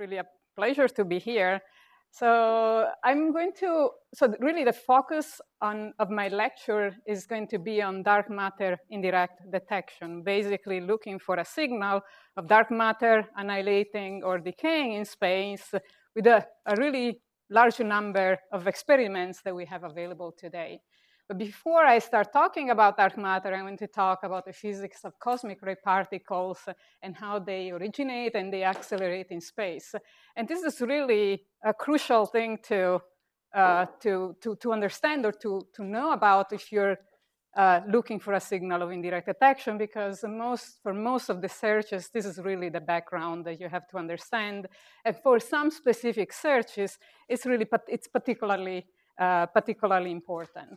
really a pleasure to be here. So really the focus of my lecture is going to be on dark matter indirect detection, basically looking for a signal of dark matter annihilating or decaying in space with a really large number of experiments that we have available today. But before I start talking about dark matter, I want to talk about the physics of cosmic ray particles and how they originate and they accelerate in space. And this is really a crucial thing to understand or to know about if you're looking for a signal of indirect detection, because for most of the searches, this is really the background that you have to understand. And for some specific searches, it's particularly important.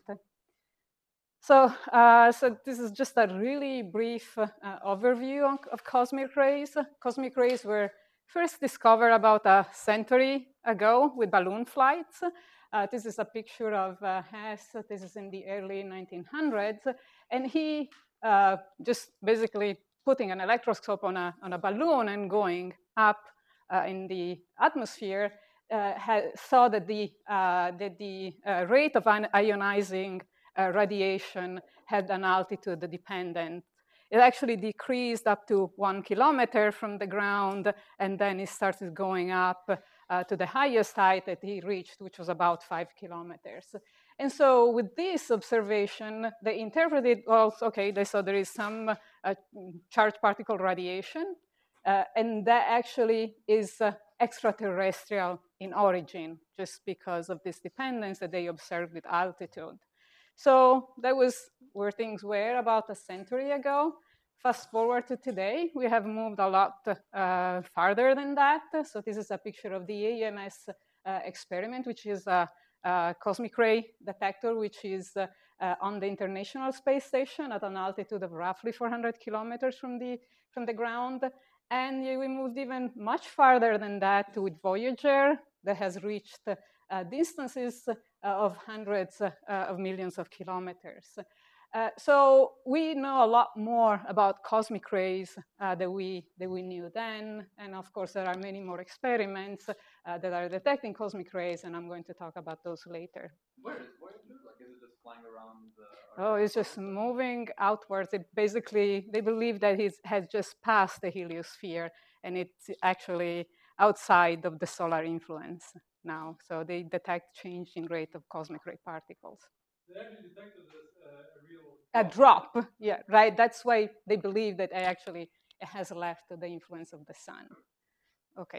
So this is just a really brief overview of cosmic rays. Cosmic rays were first discovered about a century ago with balloon flights. This is a picture of Hess. This is in the early 1900s. And he just basically putting an electroscope on a balloon and going up in the atmosphere saw that the rate of ionizing radiation had an altitude dependent. It actually decreased up to 1 kilometer from the ground, and then it started going up to the highest height that he reached, which was about 5 kilometers. And so with this observation, they interpreted, well, okay, they saw there is some charged particle radiation, and that actually is extraterrestrial in origin, just because of this dependence that they observed with altitude. So that was where things were about a century ago. Fast forward to today, we have moved a lot farther than that. So this is a picture of the AMS experiment, which is a cosmic ray detector, which is on the International Space Station at an altitude of roughly 400 kilometers from the ground. And we moved even much farther than that with Voyager, that has reached distances of hundreds of millions of kilometers. So we know a lot more about cosmic rays that we knew then. And of course, there are many more experiments that are detecting cosmic rays, and I'm going to talk about those later. Where is it? Like, is it just flying around? It's just moving outwards. They believe that it has just passed the heliosphere, and it's actually outside of the solar influence now. So they detect change in rate of cosmic ray particles. They actually detected this a drop. Yeah, right. That's why they believe that it has left the influence of the sun. Okay.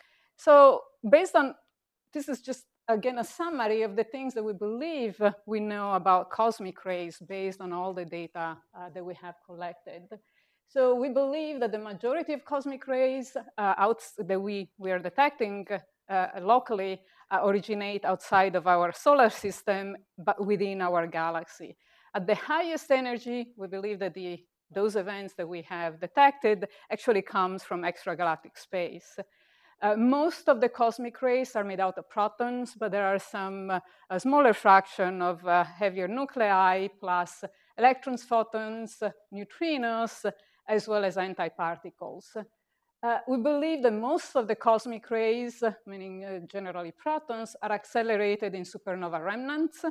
So based on, this is just, again, a summary of the things that we believe we know about cosmic rays based on all the data that we have collected. So we believe that the majority of cosmic rays that we are detecting locally originate outside of our solar system, but within our galaxy. At the highest energy, we believe that those events that we have detected actually comes from extragalactic space. Most of the cosmic rays are made out of protons, but there are some smaller fraction of heavier nuclei, plus electrons, photons, neutrinos, as well as antiparticles. We believe that most of the cosmic rays, meaning generally protons, are accelerated in supernova remnants,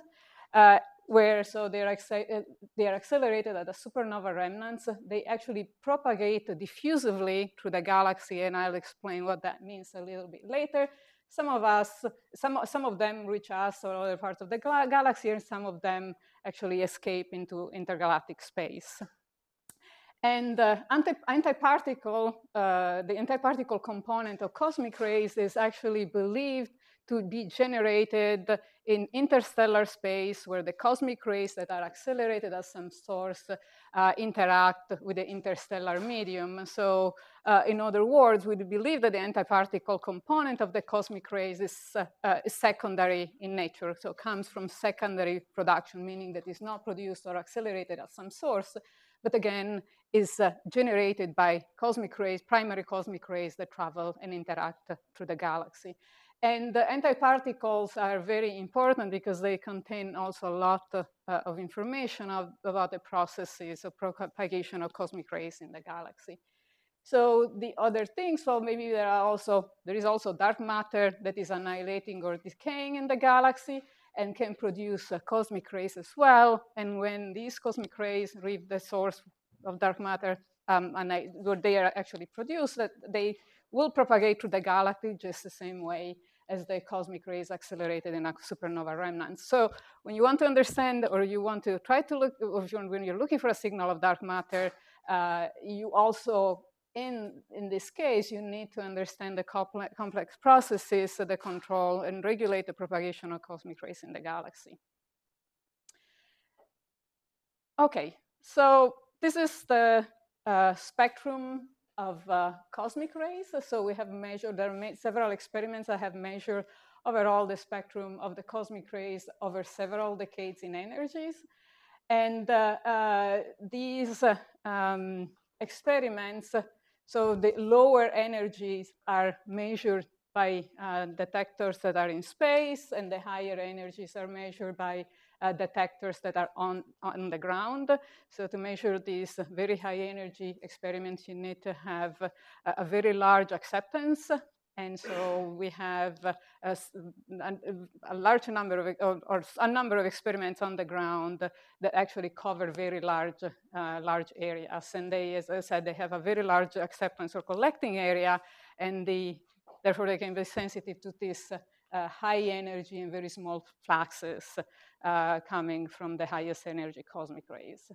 where so they are accelerated at the supernova remnants. They actually propagate diffusively through the galaxy, and I'll explain what that means a little bit later. Some of them reach us or other parts of the galaxy, and some of them actually escape into intergalactic space. And the antiparticle component of cosmic rays is actually believed to be generated in interstellar space, where the cosmic rays that are accelerated at some source interact with the interstellar medium. So in other words, we believe that the antiparticle component of the cosmic rays is secondary in nature, so comes from secondary production, meaning that it's not produced or accelerated at some source, but again, is generated by cosmic rays, primary cosmic rays that travel and interact through the galaxy. And the antiparticles are very important because they contain also a lot of information about the processes of propagation of cosmic rays in the galaxy. So the other things, well, maybe there is also dark matter that is annihilating or decaying in the galaxy and can produce cosmic rays as well. And when these cosmic rays reach the source of dark matter, where they are actually produced, that they will propagate through the galaxy just the same way as the cosmic rays accelerated in a supernova remnant. So when you want to understand, or you want to try to look, when you're looking for a signal of dark matter, you also, in this case, you need to understand the complex processes that control and regulate the propagation of cosmic rays in the galaxy. Okay, so this is the spectrum of cosmic rays. So we have measured, there are several experiments that have measured overall the spectrum of the cosmic rays over several decades in energies. And these experiments, so the lower energies are measured by detectors that are in space, and the higher energies are measured by detectors that are on the ground. So to measure these very high energy experiments, you need to have a very large acceptance. And so we have a large number of, or a number of experiments on the ground that actually cover very large areas. And they, as I said, they have a very large acceptance or collecting area, and therefore they can be sensitive to this high energy and very small fluxes coming from the highest energy cosmic rays.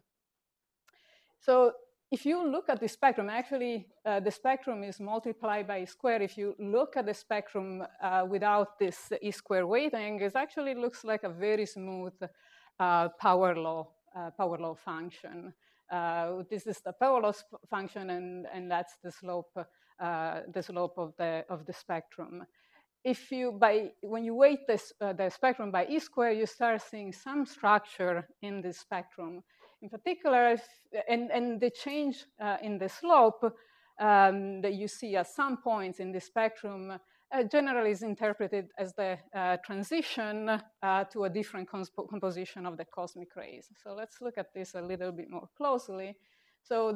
So if you look at the spectrum, actually the spectrum is multiplied by square. If you look at the spectrum without this E-square weighting, it actually looks like a very smooth power law function. This is the power law function, and that's the slope of the spectrum. When you weight the spectrum by E-square, you start seeing some structure in the spectrum. In particular, and the change in the slope that you see at some points in the spectrum generally is interpreted as the transition to a different composition of the cosmic rays. So let's look at this a little bit more closely. So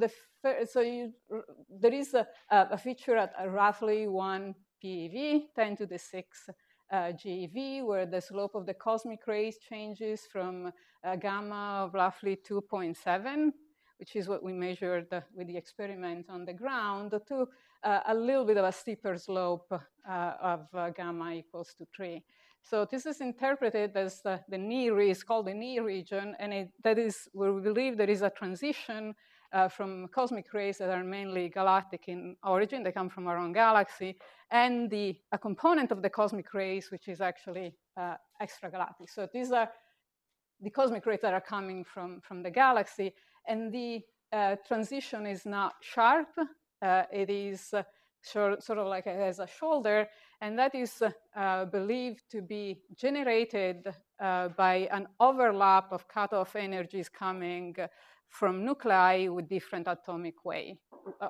there is a feature at roughly 1 PeV, 10 to the 6 GeV, where the slope of the cosmic rays changes from gamma of roughly 2.7, which is what we measured with the experiment on the ground, to a little bit of a steeper slope of gamma equals to 3. So this is interpreted as the near, is called the near region, and that is where we believe there is a transition from cosmic rays that are mainly galactic in origin. They come from our own galaxy, and a component of the cosmic rays, which is actually extragalactic. So these are the cosmic rays that are coming from the galaxy, and the transition is not sharp. It is sort of like it has a shoulder, and that is believed to be generated by an overlap of cutoff energies coming from nuclei with different atomic weight.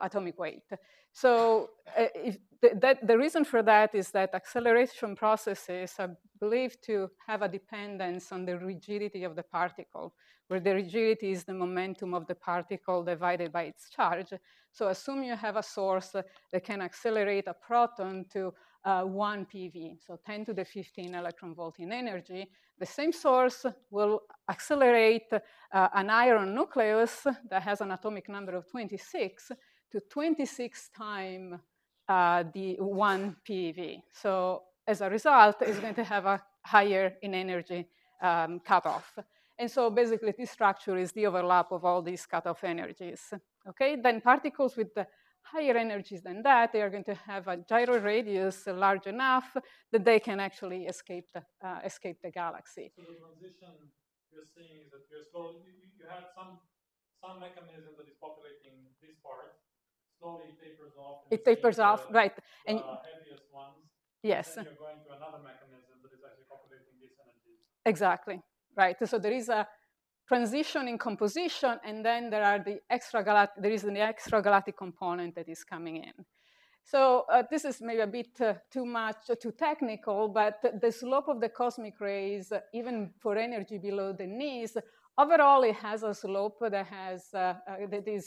So the reason for that is that acceleration processes are believed to have a dependence on the rigidity of the particle, where the rigidity is the momentum of the particle divided by its charge. So assume you have a source that can accelerate a proton to 1 PeV, so 10 to the 15 electron volt in energy. The same source will accelerate an iron nucleus that has an atomic number of 26 to 26 times the 1 PeV. So as a result, it's going to have a higher in energy cutoff. And so basically this structure is the overlap of all these cutoff energies. Okay, then particles with the higher energies than that, they are going to have a gyro radius large enough that they can actually escape the galaxy. So the transition you're seeing is that you're slowly, you have some mechanism that is populating this part, slowly tapers off. It tapers off, right. The heaviest ones. Yes. And then you're going to another mechanism that is actually populating these energies. Exactly, right. So there is a transition in composition, and then there is the extragalactic component that is coming in. So this is maybe a bit too technical, but the slope of the cosmic rays, even for energy below the knees, overall it has a slope that is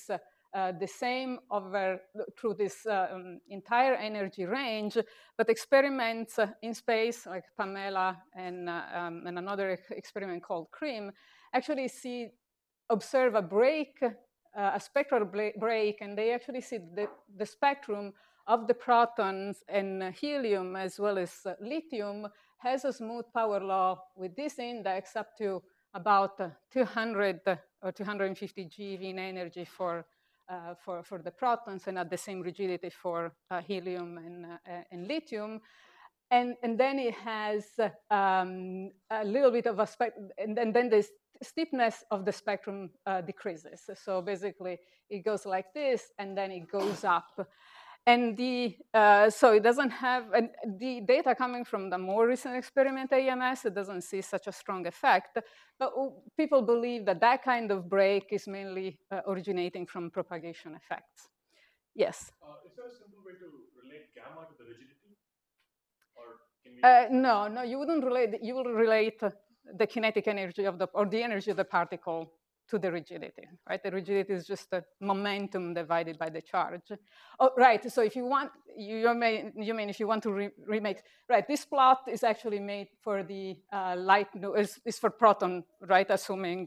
the same through this entire energy range, but experiments in space, like Pamela and another experiment called CREAM, actually observe a break, a spectral break, and they actually see the spectrum of the protons and helium as well as lithium has a smooth power law with this index up to about 200 or 250 GeV in energy for the protons, and at the same rigidity for helium and lithium. And then it has a little bit of a spectrum, and then the steepness of the spectrum decreases. So basically, it goes like this, and then it goes up. And so it doesn't have, and the data coming from the more recent experiment, AMS, it doesn't see such a strong effect. But people believe that that kind of break is mainly originating from propagation effects. Yes? Is there a simple way to relate gamma to the rigidity? Or can we no, you wouldn't relate, you will relate the kinetic energy or the energy of the particle to the rigidity, right? The rigidity is just the momentum divided by the charge. Oh, right, so if you want, you mean if you want to remake, right, this plot is actually made for the is for proton, right, assuming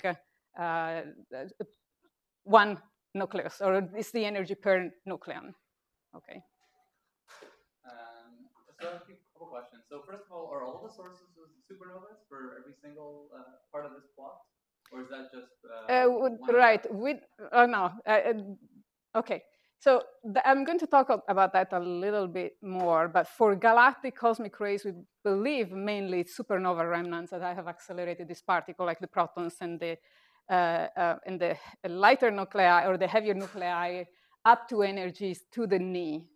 one nucleus, or it's the energy per nucleon, okay. So I have a couple questions. So first of all, are all the sources of supernovas for every single part of this plot? Or is that just right? Okay. So I'm going to talk about that a little bit more. But for galactic cosmic rays, we believe mainly it's supernova remnants that have accelerated this particle, like the protons and the lighter nuclei or the heavier nuclei, up to energies to the knee,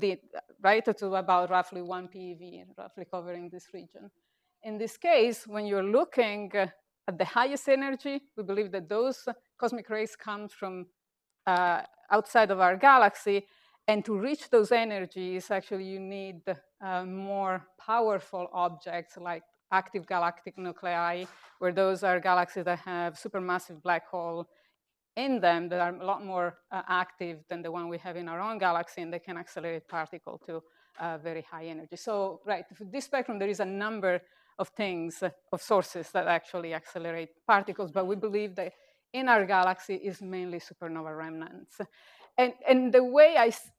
to about roughly 1 PeV, roughly covering this region. In this case, when you're looking at the highest energy, we believe that those cosmic rays come from outside of our galaxy. And to reach those energies, actually, you need more powerful objects like active galactic nuclei, where those are galaxies that have supermassive black hole in them that are a lot more active than the one we have in our own galaxy, and they can accelerate particle to very high energy. So, right, for this spectrum, there is a number of things, of sources that actually accelerate particles, but we believe that in our galaxy is mainly supernova remnants. And the way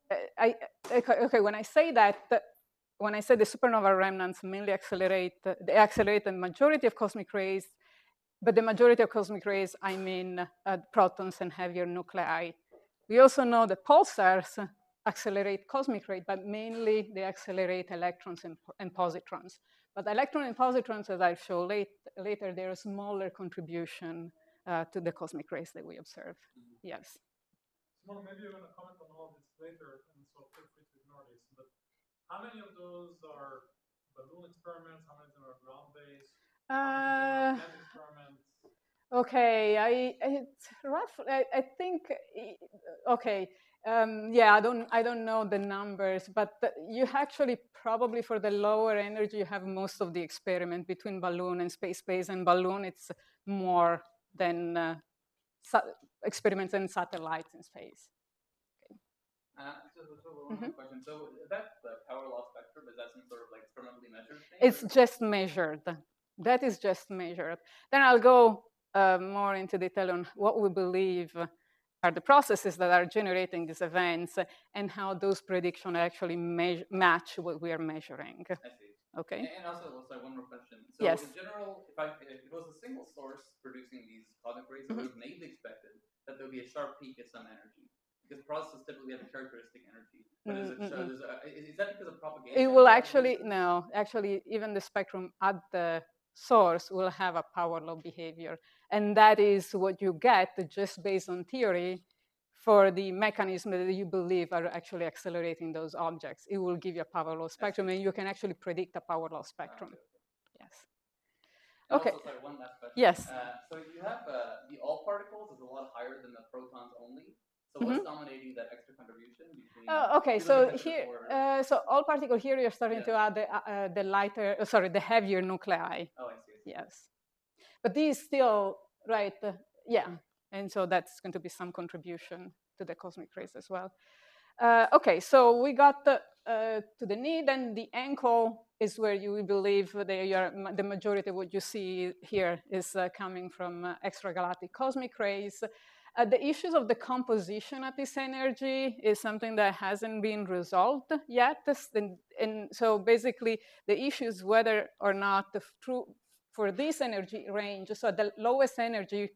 okay, when I say that, when I say the supernova remnants mainly they accelerate the majority of cosmic rays, but the majority of cosmic rays, I mean protons and heavier nuclei. We also know that pulsars accelerate cosmic rays, but mainly they accelerate electrons and positrons. But electron and positrons, as I'll show later, they're a smaller contribution to the cosmic rays that we observe. Yes. Simone, maybe you're going to comment on all this later, and so feel free to ignore this. But how many of those are balloon experiments? How many of them are ground-based? Experiments? Okay, it's rough. I think. Okay. Yeah, I don't know the numbers, but you actually probably for the lower energy you have most of the experiment between balloon and space and balloon. It's more than experiments and satellites in space. Okay. So one more question. So that power law spectrum, is that some sort of like experimentally measured thing? It's just measured. That is just measured. Then I'll go more into detail on what we believe are the processes that are generating these events and how those predictions actually match what we are measuring. I see. Okay. And also, sorry, one more question. So yes. In general, if it was a single source producing these cosmic rays, it would have naively expected that there would be a sharp peak at some energy. Because processes typically have a characteristic energy. But is that because of propagation? It will actually, no. Actually, even the spectrum at the source will have a power law behavior. And that is what you get just based on theory for the mechanism that you believe are actually accelerating those objects. It will give you a power law spectrum, and you can actually predict a power law spectrum. Yes. Okay. Also, sorry, one last question. Yes. So you have the all particles is a lot higher than the protons only. So what's dominating that extra contribution between? Okay, so here, so all particle here you're starting to add the lighter, the heavier nuclei. Oh, I see. Yes, but these still, right? Yeah, and so that's going to be some contribution to the cosmic rays as well. Okay, so we got to the knee, then the ankle is where you believe the majority of what you see here is coming from extragalactic cosmic rays. The issues of the composition of this energy is something that hasn't been resolved yet. And so basically the issue is whether or not for this energy range, so the lowest energy,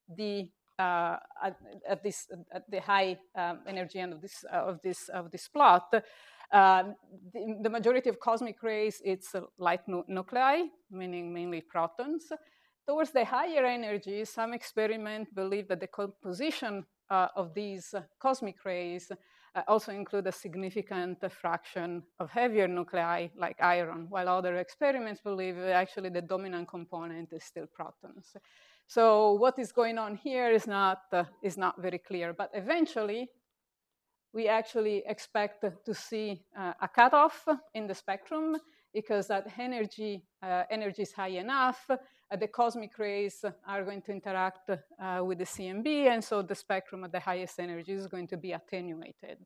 at the high energy end of this plot, the majority of cosmic rays, it's light nuclei, meaning mainly protons. Towards the higher energies, some experiments believe that the composition of these cosmic rays also include a significant fraction of heavier nuclei like iron, while other experiments believe actually the dominant component is still protons. So what is going on here is not very clear, but eventually we actually expect to see a cutoff in the spectrum because that energy is high enough. The cosmic rays are going to interact with the CMB, and so the spectrum at the highest energy is going to be attenuated.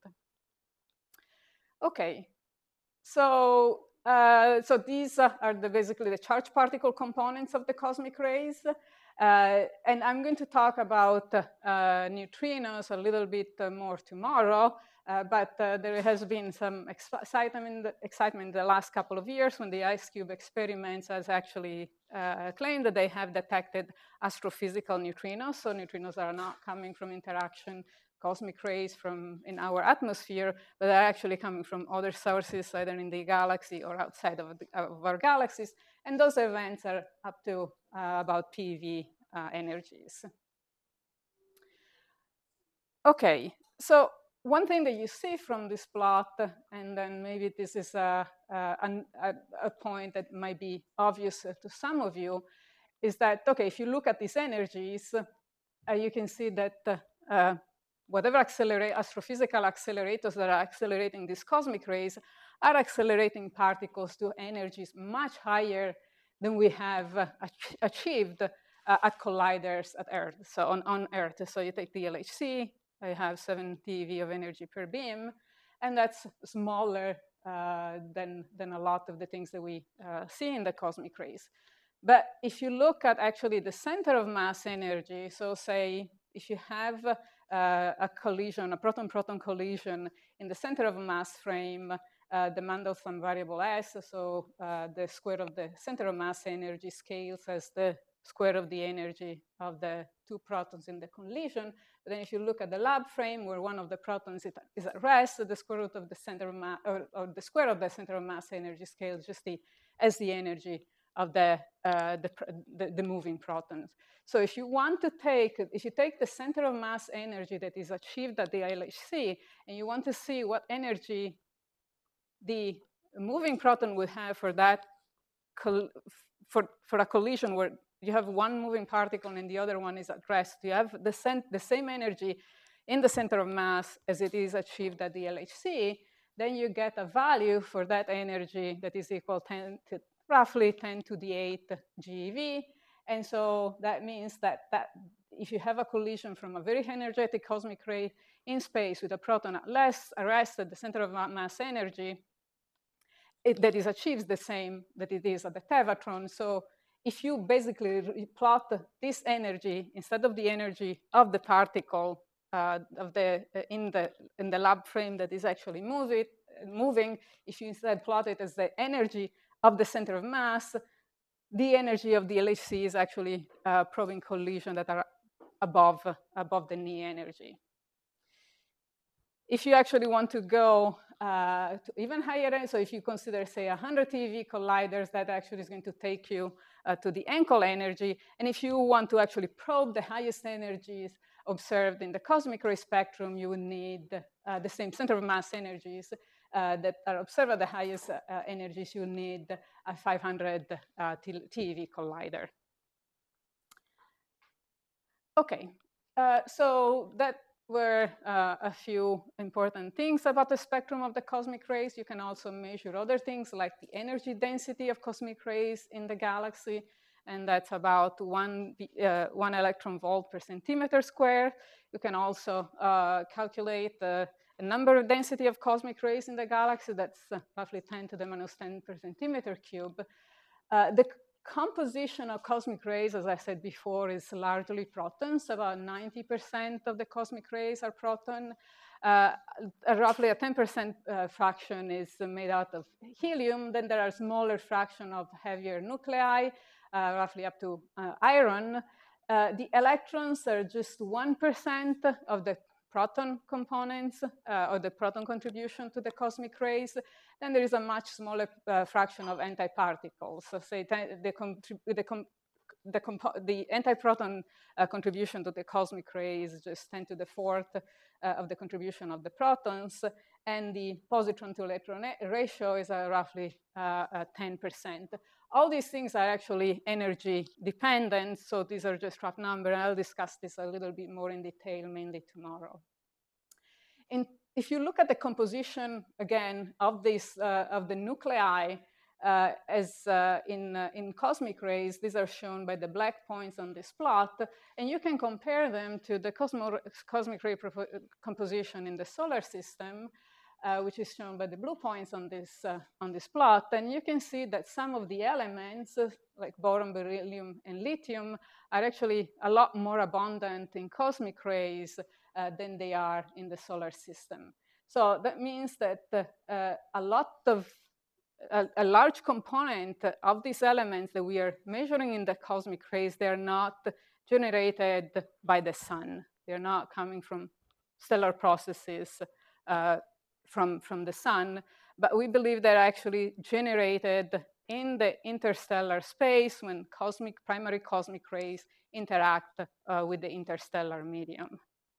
Okay, so these are basically the charged particle components of the cosmic rays. And I'm going to talk about neutrinos a little bit more tomorrow, but there has been some excitement in the last couple of years when the IceCube experiments has actually claimed that they have detected astrophysical neutrinos. So neutrinos are not coming from interaction cosmic rays in our atmosphere, but are actually coming from other sources, either in the galaxy or outside of our galaxies. And those events are up to about PeV energies. Okay, so one thing that you see from this plot, and then maybe this is a point that might be obvious to some of you, is that, okay, if you look at these energies, you can see that whatever astrophysical accelerators that are accelerating these cosmic rays are accelerating particles to energies much higher than we have achieved at colliders at Earth, so on Earth. So you take the LHC, I have 7 TeV of energy per beam, and that's smaller than a lot of the things that we see in the cosmic rays. But if you look at actually the center of mass energy, so say if you have a collision, a proton-proton collision in the center of a mass frame, the Mandelstam variable S, so the square of the center of mass energy scales as the square of the energy of the 2 protons in the collision. But then if you look at the lab frame where one of the protons is at rest, the square root of the center of mass, or the square of the center of mass energy scales just as the energy of the moving protons. So if you take the center of mass energy that is achieved at the LHC, and you want to see what energy the moving proton would have for that for a collision where you have one moving particle and the other one is at rest, you have the same energy in the center of mass as it is achieved at the LHC, then you get a value for that energy that is equal to roughly 10 to the 8 GeV. And so that means that if you have a collision from a very energetic cosmic ray in space with a proton at rest at the center of mass energy, that is achieves the same that it is at the tevatron. So if you basically plot this energy instead of the energy of the particle in the lab frame that is actually moving, if you instead plot it as the energy of the center of mass, the energy of the LHC is actually probing collision that are above the knee energy. If you actually want to go to even higher end, so if you consider, say, 100 TeV colliders, that actually is going to take you to the ankle energy. And if you want to actually probe the highest energies observed in the cosmic ray spectrum, you would need the same center of mass energies that are observed at the highest energies. You need a 500 TeV collider. Okay, so that were a few important things about the spectrum of the cosmic rays. You can also measure other things like the energy density of cosmic rays in the galaxy. and that's about 1 electron volt per centimeter square. You can also calculate the number of density of cosmic rays in the galaxy. That's roughly 10 to the minus 10 per centimeter cube. The composition of cosmic rays, as I said before, is largely protons. About 90% of the cosmic rays are proton. Roughly a 10% fraction is made out of helium. Then there are smaller fraction of heavier nuclei, roughly up to iron. The electrons are just 1% of the proton components or the proton contribution to the cosmic rays. Then there is a much smaller fraction of antiparticles. So say the antiproton contribution to the cosmic ray is just 10 to the fourth of the contribution of the protons, and the positron to electron ratio is roughly 10%. All these things are actually energy dependent, so these are just rough numbers. I'll discuss this a little bit more in detail, mainly tomorrow. If you look at the composition, again, of the nuclei, in cosmic rays, these are shown by the black points on this plot, and you can compare them to the cosmic ray composition in the solar system, which is shown by the blue points on this plot. And you can see that some of the elements, like boron, beryllium, and lithium, are actually a lot more abundant in cosmic rays than they are in the solar system. So that means that a large component of these elements that we are measuring in the cosmic rays, they are not generated by the sun. They're not coming from stellar processes from the sun, but we believe they're actually generated in the interstellar space when primary cosmic rays interact with the interstellar medium.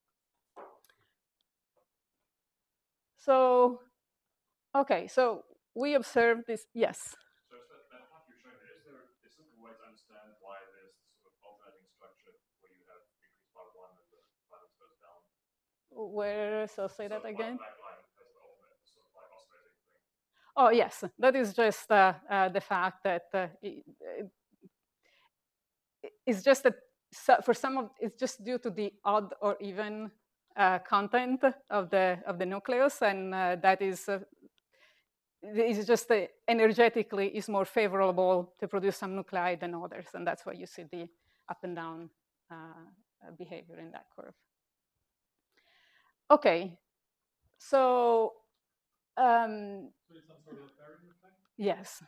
So, okay, so we observed this, yes? So that part you're showing there, is there a simple way to understand why there's sort of alternating structure where you have increased by 1 and the balance goes down? Where, so say that again? Black line has the alternate sort of like oscillating thing. Oh, yes, that is just the fact that it's just that for some of it's just due to the odd or even content of the nucleus, and that is it's just energetically is more favorable to produce some nuclei than others, and that's why you see the up and down behavior in that curve. Okay, so some sort of pairing effect? Yes.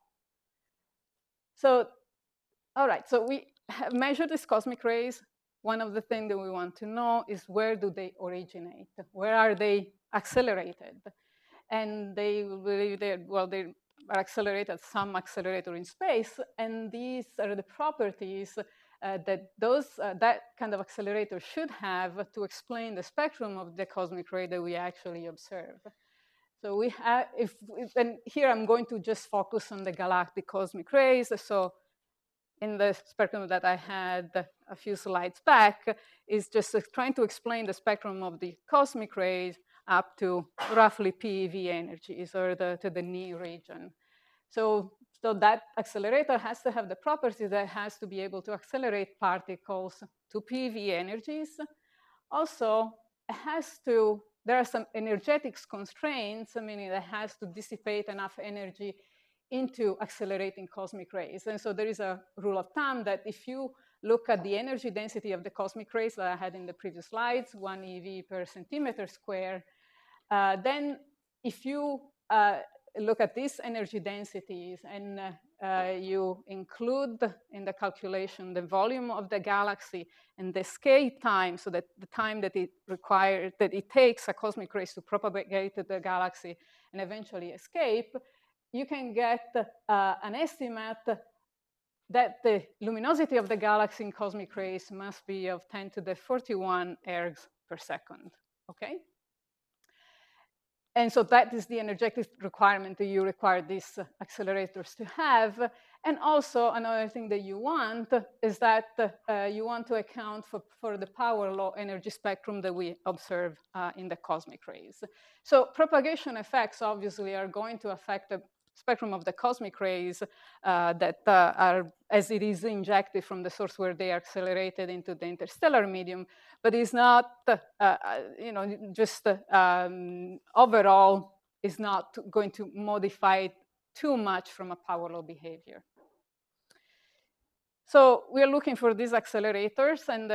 So, all right, so we have measured these cosmic rays. One of the things that we want to know is where do they originate? Where are they accelerated? And they are accelerated at some accelerator in space, and these are the properties that that kind of accelerator should have to explain the spectrum of the cosmic ray that we actually observe. So we have, and here I'm going to just focus on the galactic cosmic rays. So in the spectrum that I had a few slides back is just trying to explain the spectrum of the cosmic rays up to roughly PeV energies, or to the Ni region. So that accelerator has to have the property that it has to be able to accelerate particles to PeV energies. Also, there are some energetics constraints, meaning it has to dissipate enough energy into accelerating cosmic rays. And so there is a rule of thumb that if you look at the energy density of the cosmic rays that I had in the previous slides, 1 eV per centimeter square, then if you look at these energy densities and you include in the calculation the volume of the galaxy and the escape time, so that the time that it takes a cosmic ray to propagate to the galaxy and eventually escape, you can get an estimate that the luminosity of the galaxy in cosmic rays must be of 10 to the 41 ergs per second, okay? And so that is the energetic requirement that you require these accelerators to have. And also another thing that you want is that you want to account for the power law energy spectrum that we observe in the cosmic rays. So propagation effects obviously are going to affect the spectrum of the cosmic rays that are, as it is injected from the source where they are accelerated into the interstellar medium, but is not, just overall is not going to modify too much from a power law behavior. So we are looking for these accelerators, and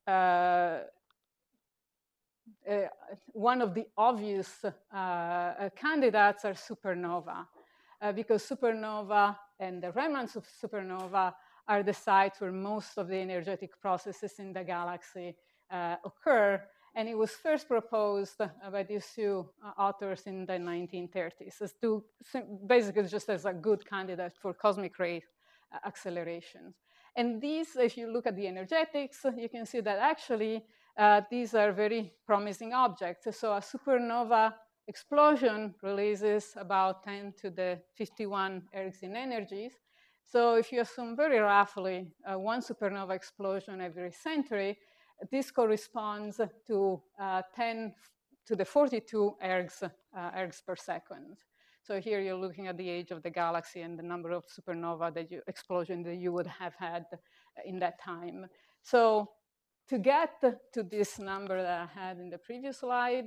one of the obvious candidates are supernova, because supernova and the remnants of supernova are the sites where most of the energetic processes in the galaxy occur. And it was first proposed by these two authors in the 1930s, as to basically just as a good candidate for cosmic ray accelerations. And these, if you look at the energetics, you can see that actually these are very promising objects. So a supernova explosion releases about 10 to the 51 ergs in energies. So if you assume very roughly one supernova explosion every century, this corresponds to 10 to the 42 ergs per second. So here you're looking at the age of the galaxy and the number of supernova explosions that you would have had in that time. So to get to this number that I had in the previous slide,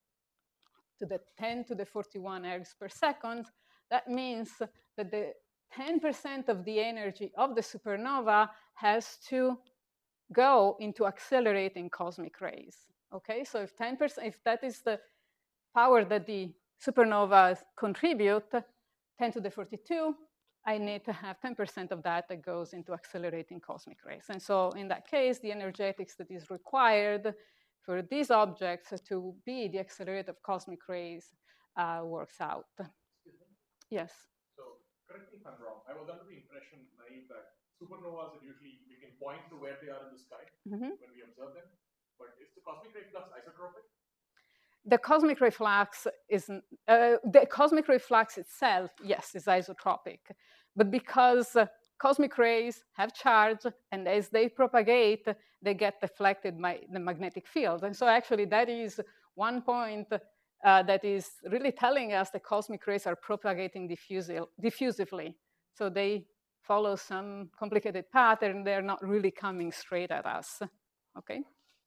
to the 10 to the 41 ergs per second, that means that the 10% of the energy of the supernova has to go into accelerating cosmic rays. Okay, so if 10%, if that is the power that the supernovas contribute, 10 to the 42, I need to have 10% of that that goes into accelerating cosmic rays. And so in that case, the energetics that is required for these objects to be the accelerator of cosmic rays works out. Yes? So correct me if I'm wrong. I was under the impression, naive, that supernovas are usually, we can point to where they are in the sky when we observe them. But is the cosmic ray flux isotropic? The cosmic ray flux is, the cosmic ray flux itself, yes, is isotropic. But because cosmic rays have charge, and as they propagate, they get deflected by the magnetic field. And so actually that is one point that is really telling us that cosmic rays are propagating diffusively. So they follow some complicated pattern. They're not really coming straight at us, okay?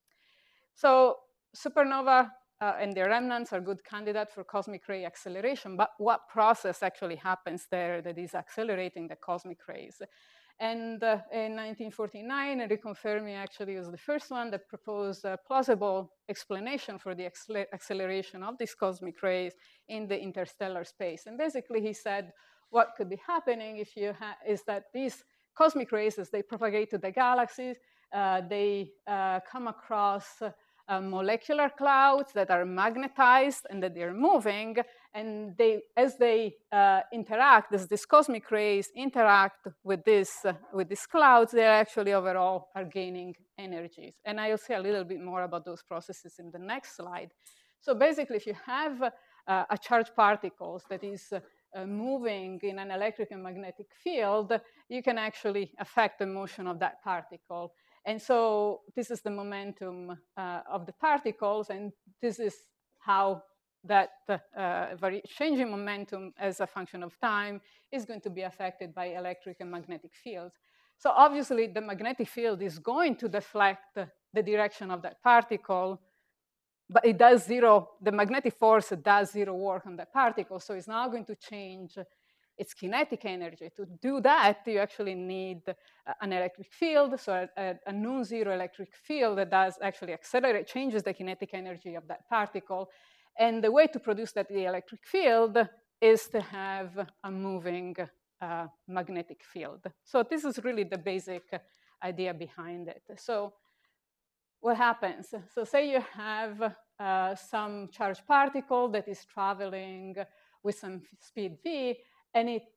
So supernova and their remnants are good candidates for cosmic ray acceleration, but what process actually happens there that is accelerating the cosmic rays? And in 1949, Enrico Fermi actually was the first one that proposed a plausible explanation for the acceleration of these cosmic rays in the interstellar space. And basically he said what could be happening if you is that these cosmic rays, as they propagate to the galaxies, they come across molecular clouds that are magnetized and that they're moving, and they, as they interact, as these cosmic rays interact with these clouds, they actually overall are gaining energies. And I'll say a little bit more about those processes in the next slide. So basically, if you have a charged particles that is moving in an electric and magnetic field, you can actually affect the motion of that particle. And so this is the momentum of the particles, and this is how that changing momentum as a function of time is going to be affected by electric and magnetic fields. So obviously, the magnetic field is going to deflect the direction of that particle, but it does zero, the magnetic force does zero work on that particle, so it's not going to change its kinetic energy. To do that, you actually need an electric field, so a non-zero electric field that does actually accelerate, changes the kinetic energy of that particle. And the way to produce that the electric field is to have a moving magnetic field. So this is really the basic idea behind it. So what happens? So say you have some charged particle that is traveling with some speed v, and it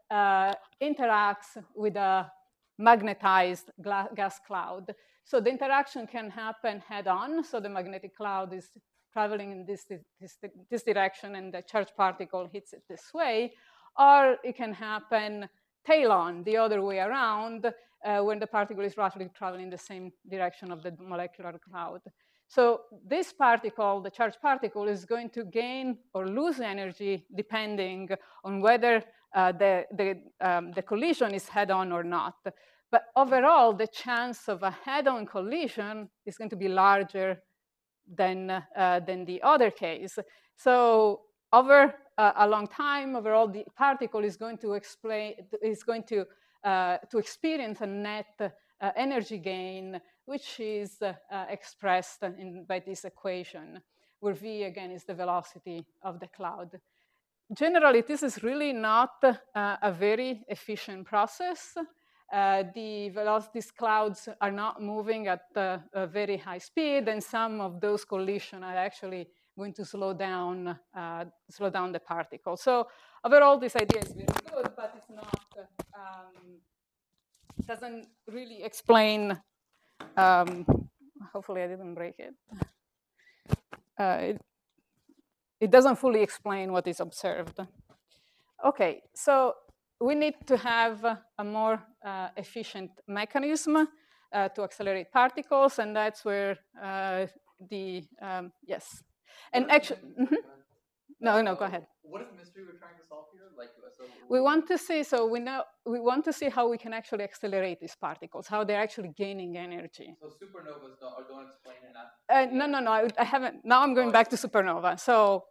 interacts with a magnetized gas cloud. So the interaction can happen head-on, so the magnetic cloud is traveling in this direction and the charged particle hits it this way, or it can happen tail-on, the other way around, when the particle is roughly traveling the same direction of the molecular cloud. So this particle, the charged particle, is going to gain or lose energy depending on whether the collision is head-on or not. But overall, the chance of a head-on collision is going to be larger than the other case. So over a long time, overall, the particle is going to experience a net energy gain, which is expressed by this equation, where v, again, is the velocity of the cloud. Generally, this is really not a very efficient process. These clouds are not moving at a very high speed, and some of those collisions are actually going to slow down the particle. So overall, this idea is very good, but it's not doesn't really explain. Hopefully, I didn't break it. It doesn't fully explain what is observed. Okay, so we need to have a more efficient mechanism to accelerate particles, and that's where yes. And actually, no, go ahead. What is the mystery we're trying to solve here? We want to see how we can actually accelerate these particles, how they're actually gaining energy. So supernovas don't explain it. No, I haven't. Now I'm going back to supernova. So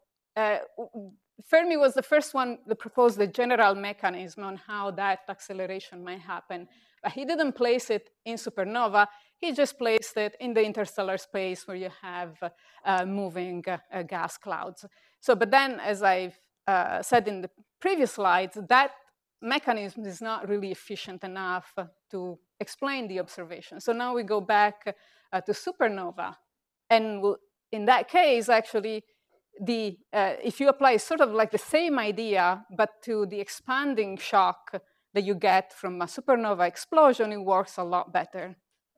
Fermi was the first one that proposed the general mechanism on how that acceleration might happen. But he didn't place it in supernova. He just placed it in the interstellar space where you have moving gas clouds. So, but then, as I've said in the previous slides, that mechanism is not really efficient enough to explain the observation. So now we go back to supernova. And in that case, actually, if you apply sort of like the same idea, but to the expanding shock that you get from a supernova explosion, it works a lot better.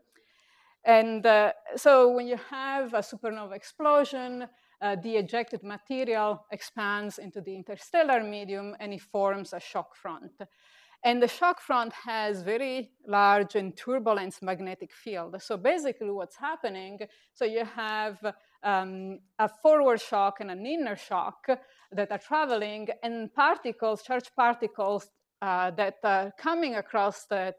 And so when you have a supernova explosion, the ejected material expands into the interstellar medium, and it forms a shock front. And the shock front has very large and turbulent magnetic field. So basically what's happening, so you have a forward shock and an inner shock that are traveling, and particles, charged particles that are coming across that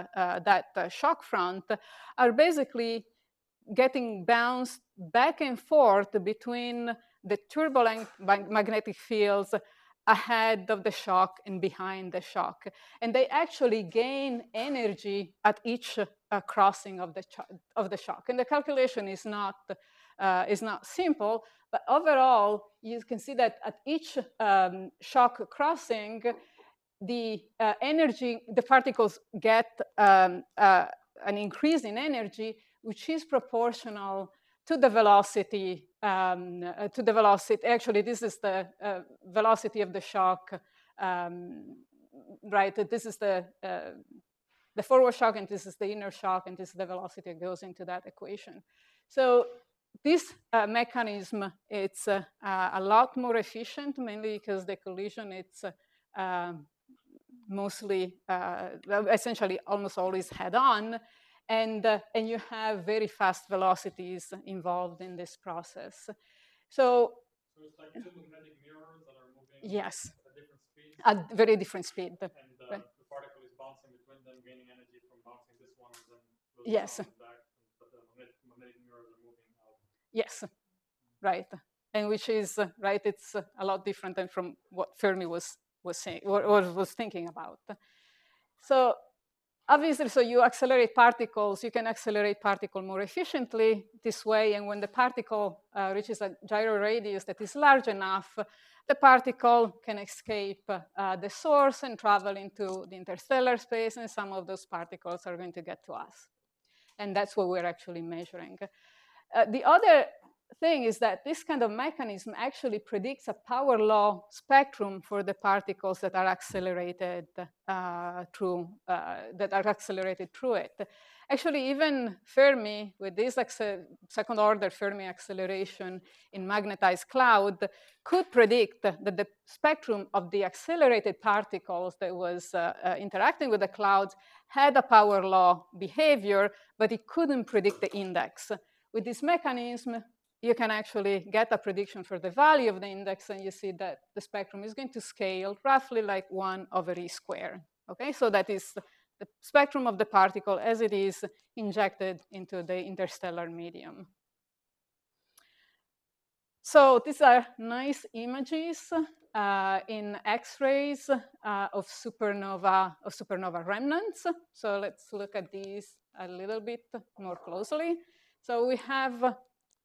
shock front are basically getting bounced back and forth between the turbulent magnetic fields ahead of the shock and behind the shock. And they actually gain energy at each crossing of the shock. And the calculation is not simple, but overall, you can see that at each shock crossing, the particles get an increase in energy, which is proportional to the velocity. Actually, this is the velocity of the shock, right? This is the forward shock, and this is the inner shock, and this is the velocity that goes into that equation. So this mechanism, it's a lot more efficient, mainly because the collision, it's mostly, essentially almost always head-on, and you have very fast velocities involved in this process. So it's like two magnetic mirrors that are moving yes, at a different speed? At very different speed. And right. The particle is bouncing between them, gaining energy from bouncing this one, and then goes yes. back, but the magnetic mirrors are moving out. Yes, right. And which is, right, it's a lot different than from what Fermi was saying, or was thinking about. So obviously, so you accelerate particles, you can accelerate particle more efficiently this way, and when the particle reaches a gyro radius that is large enough, the particle can escape the source and travel into the interstellar space, and some of those particles are going to get to us. And that's what we're actually measuring. The other thing is that this kind of mechanism actually predicts a power law spectrum for the particles that are accelerated through it. Actually, even Fermi, with this second-order Fermi acceleration in magnetized cloud, could predict that the spectrum of the accelerated particles that was interacting with the clouds had a power law behavior, but it couldn't predict the index. With this mechanism, you can actually get a prediction for the value of the index, and you see that the spectrum is going to scale roughly like 1/e squared. Okay, so that is the spectrum of the particle as it is injected into the interstellar medium. So these are nice images in X-rays of supernova remnants. So let's look at these a little bit more closely. So we have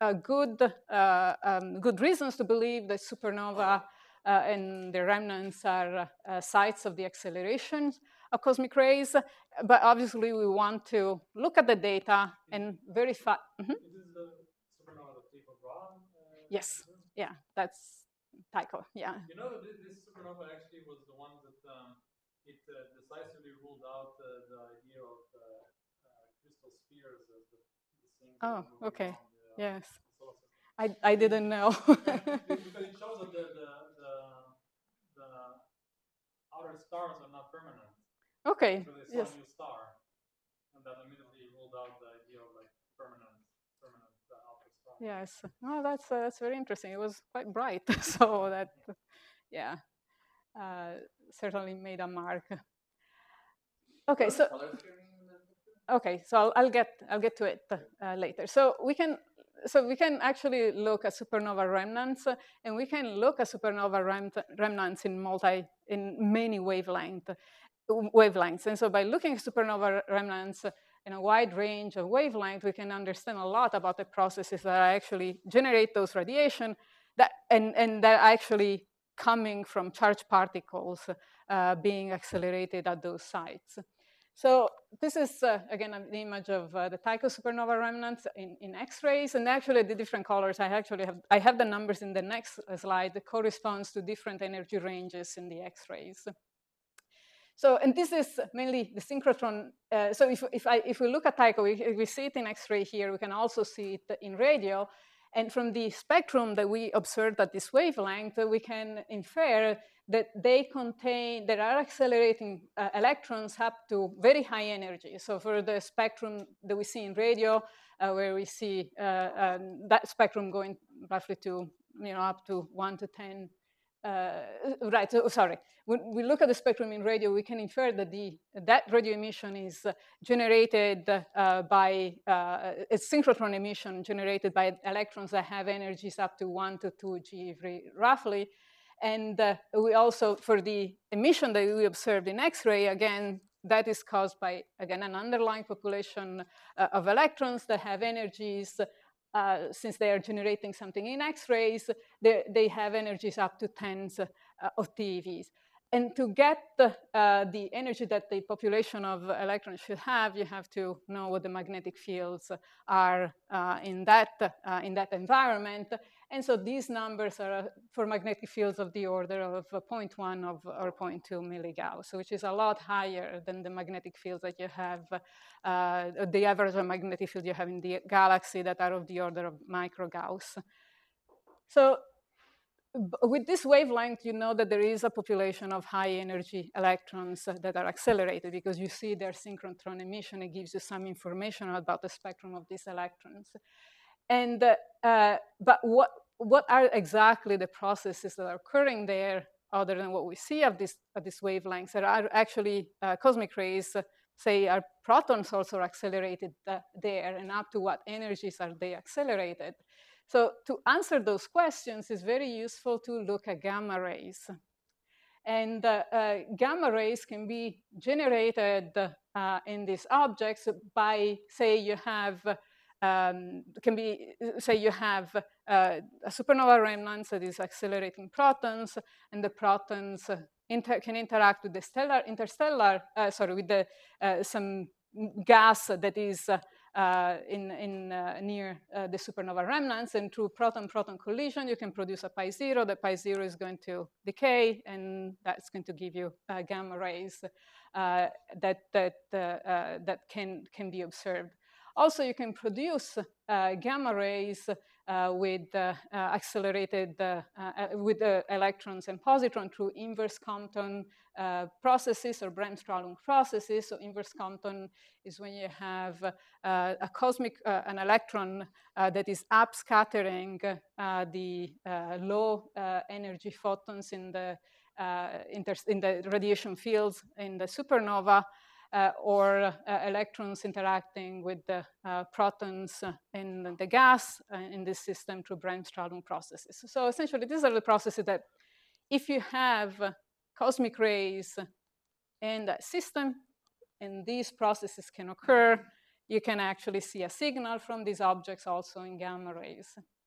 good reasons to believe that supernova and the remnants are sites of the acceleration of cosmic rays, but obviously we want to look at the data and verify. This is the supernova that Tycho Brahe? Yes, yeah, that's Tycho, yeah. You know, this supernova actually was the one that it decisively ruled out the idea of crystal spheres as the things. Oh, okay, yes. The solar system. I didn't know. Because it shows that the outer stars are not permanent. Okay. So they saw a new star, and that immediately ruled out the idea of like permanent outer star. Yes. Oh, that's very interesting. It was quite bright, so that, yeah, certainly made a mark. Okay, so I'll get to it later. So we can actually look at supernova remnants, and we can look at supernova remnants in many wavelengths. And so by looking at supernova remnants in a wide range of wavelengths, we can understand a lot about the processes that actually generate those radiation and that are actually coming from charged particles being accelerated at those sites. So this is, again, an image of the Tycho supernova remnants in X-rays, and actually the different colors, I have the numbers in the next slide that corresponds to different energy ranges in the X-rays. So, and this is mainly the synchrotron. So if we look at Tycho, we see it in X-ray here, we can also see it in radio. And from the spectrum that we observed at this wavelength, we can infer that they are accelerating electrons up to very high energy. So for the spectrum that we see in radio, where we see that spectrum going roughly to, up to 1 to 10. Right, so, sorry. When we look at the spectrum in radio, we can infer that that radio emission is generated by a synchrotron emission generated by electrons that have energies up to 1 to 2 GeV roughly. And we also, for the emission that we observed in X-ray, again, that is caused by, again, an underlying population of electrons that have energies. Since they are generating something in X-rays, they have energies up to tens of TeVs. And to get the energy that the population of electrons should have, you have to know what the magnetic fields are in that environment. And so these numbers are for magnetic fields of the order of 0.1 or 0.2 milligauss, which is a lot higher than the magnetic fields that you have, the average magnetic field you have in the galaxy that are of the order of microgauss. So with this wavelength, you know that there is a population of high energy electrons that are accelerated because you see their synchrotron emission. It gives you some information about the spectrum of these electrons. And but what are exactly the processes that are occurring there, other than what we see at these wavelengths? There are actually cosmic rays. Say, are protons also accelerated there, and up to what energies are they accelerated? So to answer those questions, it's very useful to look at gamma rays. And gamma rays can be generated in these objects by, say, you have a supernova remnant that is accelerating protons, and the protons can interact with the some gas that is near the supernova remnants, and through proton-proton collision, you can produce a pi zero. The pi zero is going to decay, and that's going to give you gamma rays that can be observed. Also, you can produce gamma rays with accelerated with the electrons and positrons through inverse Compton processes or Bremsstrahlung processes. So inverse Compton is when you have a cosmic an electron that is upscattering the low energy photons in the radiation fields in the supernova, or electrons interacting with the protons in the gas in this system through Bremsstrahlung processes. So essentially, these are the processes that, if you have cosmic rays in that system, and these processes can occur, you can actually see a signal from these objects also in gamma rays.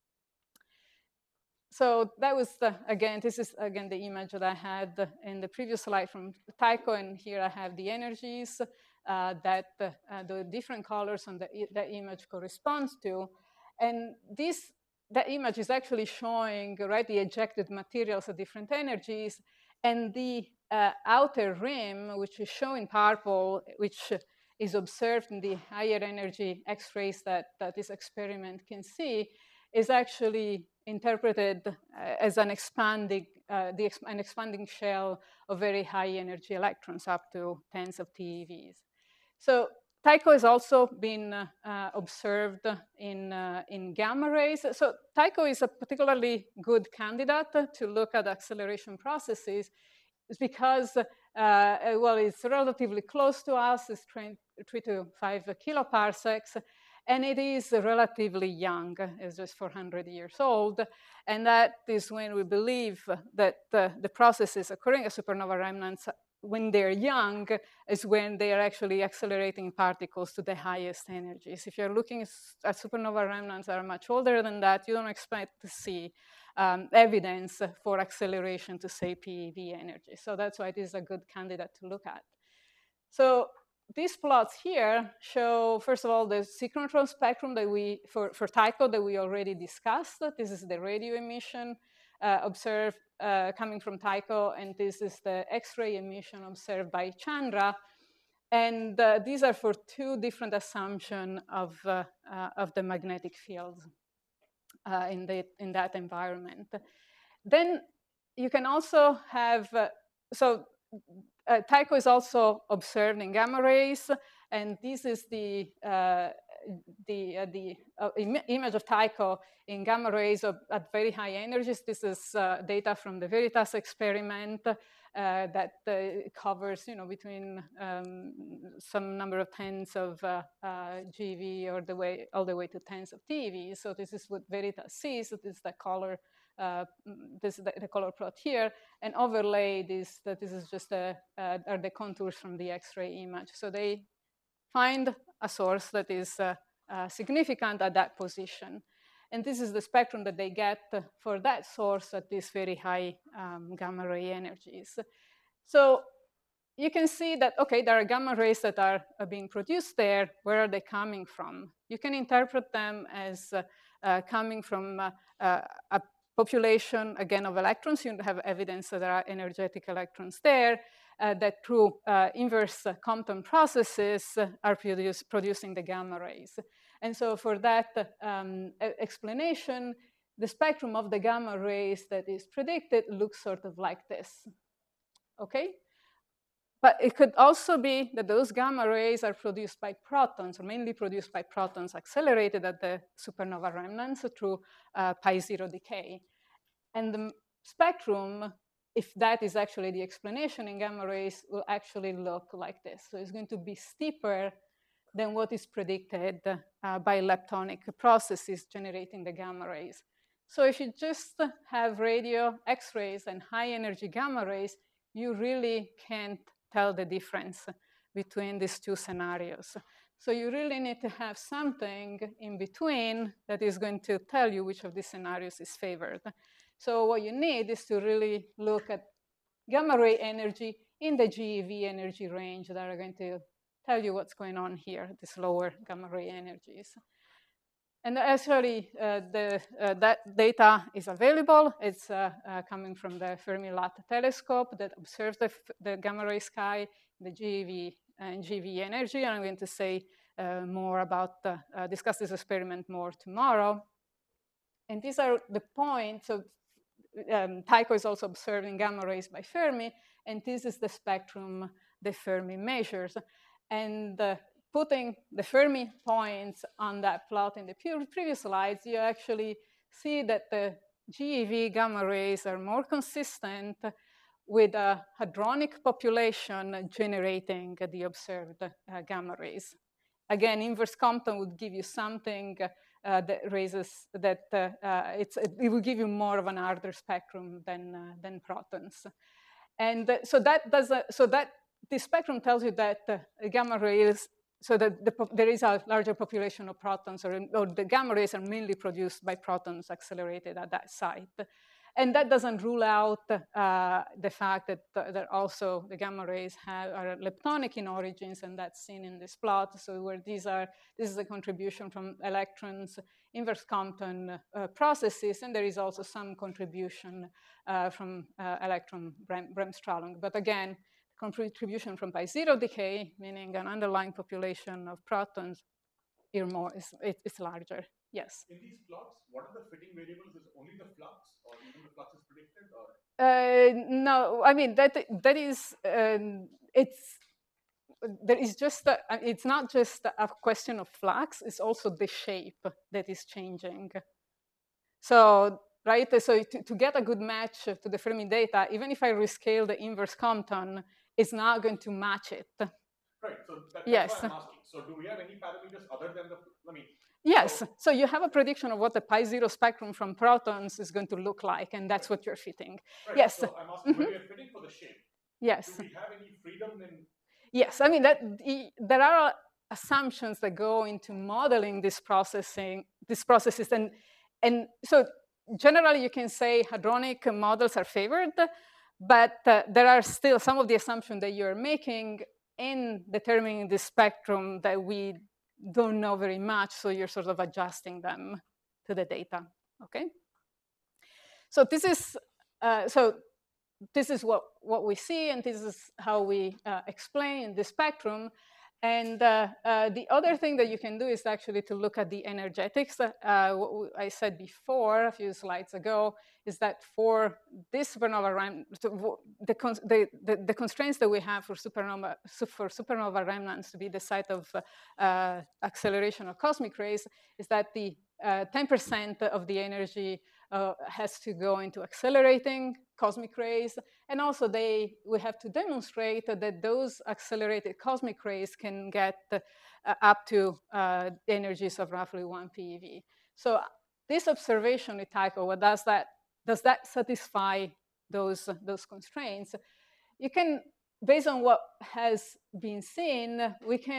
So that was this is again the image that I had in the previous slide from Tycho, and here I have the energies that the different colors on the image corresponds to. And that image is actually showing, right, the ejected materials at different energies, and the outer rim, which is shown in purple, which is observed in the higher energy X-rays that this experiment can see, is actually interpreted as an expanding shell of very high energy electrons up to tens of TeVs. So Tycho has also been observed in gamma rays. So Tycho is a particularly good candidate to look at acceleration processes. It's because, well, it's relatively close to us. It's 3 to 5 kiloparsecs. And it is relatively young. It's just 400 years old. And that is when we believe that the processes occurring at supernova remnants, when they're young, is when they are actually accelerating particles to the highest energies. If you're looking at supernova remnants that are much older than that, you don't expect to see evidence for acceleration to, say, PeV energy. So that's why it is a good candidate to look at. So these plots here show, first of all, the synchrotron spectrum that for Tycho that we already discussed. This is the radio emission observed coming from Tycho, and this is the X-ray emission observed by Chandra. And these are for two different assumptions of the magnetic field in that environment. Then you can also have, Tycho is also observed in gamma rays, and this is the image of Tycho in gamma rays at very high energies. This is data from the Veritas experiment that covers, between some number of tens of GeV all the way to tens of TeV. So this is what Veritas sees. So this is the color. This is the color plot here, and overlay this. That this is just are the contours from the X-ray image. So they find a source that is significant at that position, and this is the spectrum that they get for that source at these very high gamma ray energies. So you can see that, okay, there are gamma rays that are being produced there. Where are they coming from? You can interpret them as coming from a population, again, of electrons. You have evidence that there are energetic electrons there that through inverse Compton processes are producing the gamma rays. And so for that explanation, the spectrum of the gamma rays that is predicted looks sort of like this, okay? But it could also be that those gamma rays are produced by protons, or mainly produced by protons accelerated at the supernova remnants through pi-0 decay. And the spectrum, if that is actually the explanation in gamma rays, will actually look like this. So it's going to be steeper than what is predicted by leptonic processes generating the gamma rays. So if you just have radio X-rays and high energy gamma rays, you really can't tell the difference between these two scenarios. So you really need to have something in between that is going to tell you which of these scenarios is favored. So what you need is to really look at gamma ray energy in the GeV energy range that are going to tell you what's going on here, these lower gamma ray energies. And actually, that data is available. It's coming from the Fermi-LAT telescope that observes the gamma ray sky, the GeV and GeV energy. And I'm going to say more about, discuss this experiment more tomorrow. And these are the points of, Tycho is also observing gamma rays by Fermi, and this is the spectrum the Fermi measures. And putting the Fermi points on that plot in the previous slides, you actually see that the GeV gamma rays are more consistent with a hadronic population generating the observed gamma rays. Again, inverse Compton would give you something that raises that it will give you more of an harder spectrum than protons, and so that does the spectrum tells you that gamma rays, so that there is a larger population of protons, or the gamma rays are mainly produced by protons accelerated at that site. And that doesn't rule out the fact that also the gamma rays are leptonic in origins, and that's seen in this plot. So where this is a contribution from electrons, inverse Compton processes, and there is also some contribution from electron Bremsstrahlung. But again, contribution from pi-0 decay, meaning an underlying population of protons, it's larger. Yes. In these plots, what are the fitting variables? Is only the flux, or even the flux is predicted? Or no, I mean that is it's not just a question of flux; it's also the shape that is changing. So right, so to get a good match to the Fermi data, even if I rescale the inverse Compton, it's not going to match it. Right. So that's yes. why I'm asking. So do we have any parameters other than the? Yes, so you have a prediction of what the pi-0 spectrum from protons is going to look like, and that's what you're fitting. Right. Yes. So I'm asking, when you're fitting for the shape, yes. Do we have any freedom in? Yes, I mean there are assumptions that go into modeling these processes, and so generally you can say hadronic models are favored, but there are still some of the assumptions that you're making in determining the spectrum that we don't know very much, so you're sort of adjusting them to the data. Okay. So this is what we see, and this is how we explain the spectrum. And the other thing that you can do is actually to look at the energetics. What I said before a few slides ago is that for this supernova remnant, the constraints that we have for supernova remnants to be the site of acceleration of cosmic rays is that the 10% of the energy has to go into accelerating cosmic rays, and also we have to demonstrate that those accelerated cosmic rays can get up to energies of roughly 1 PeV. So this observation with Tycho, what does that satisfy those constraints? You can, based on what has been seen,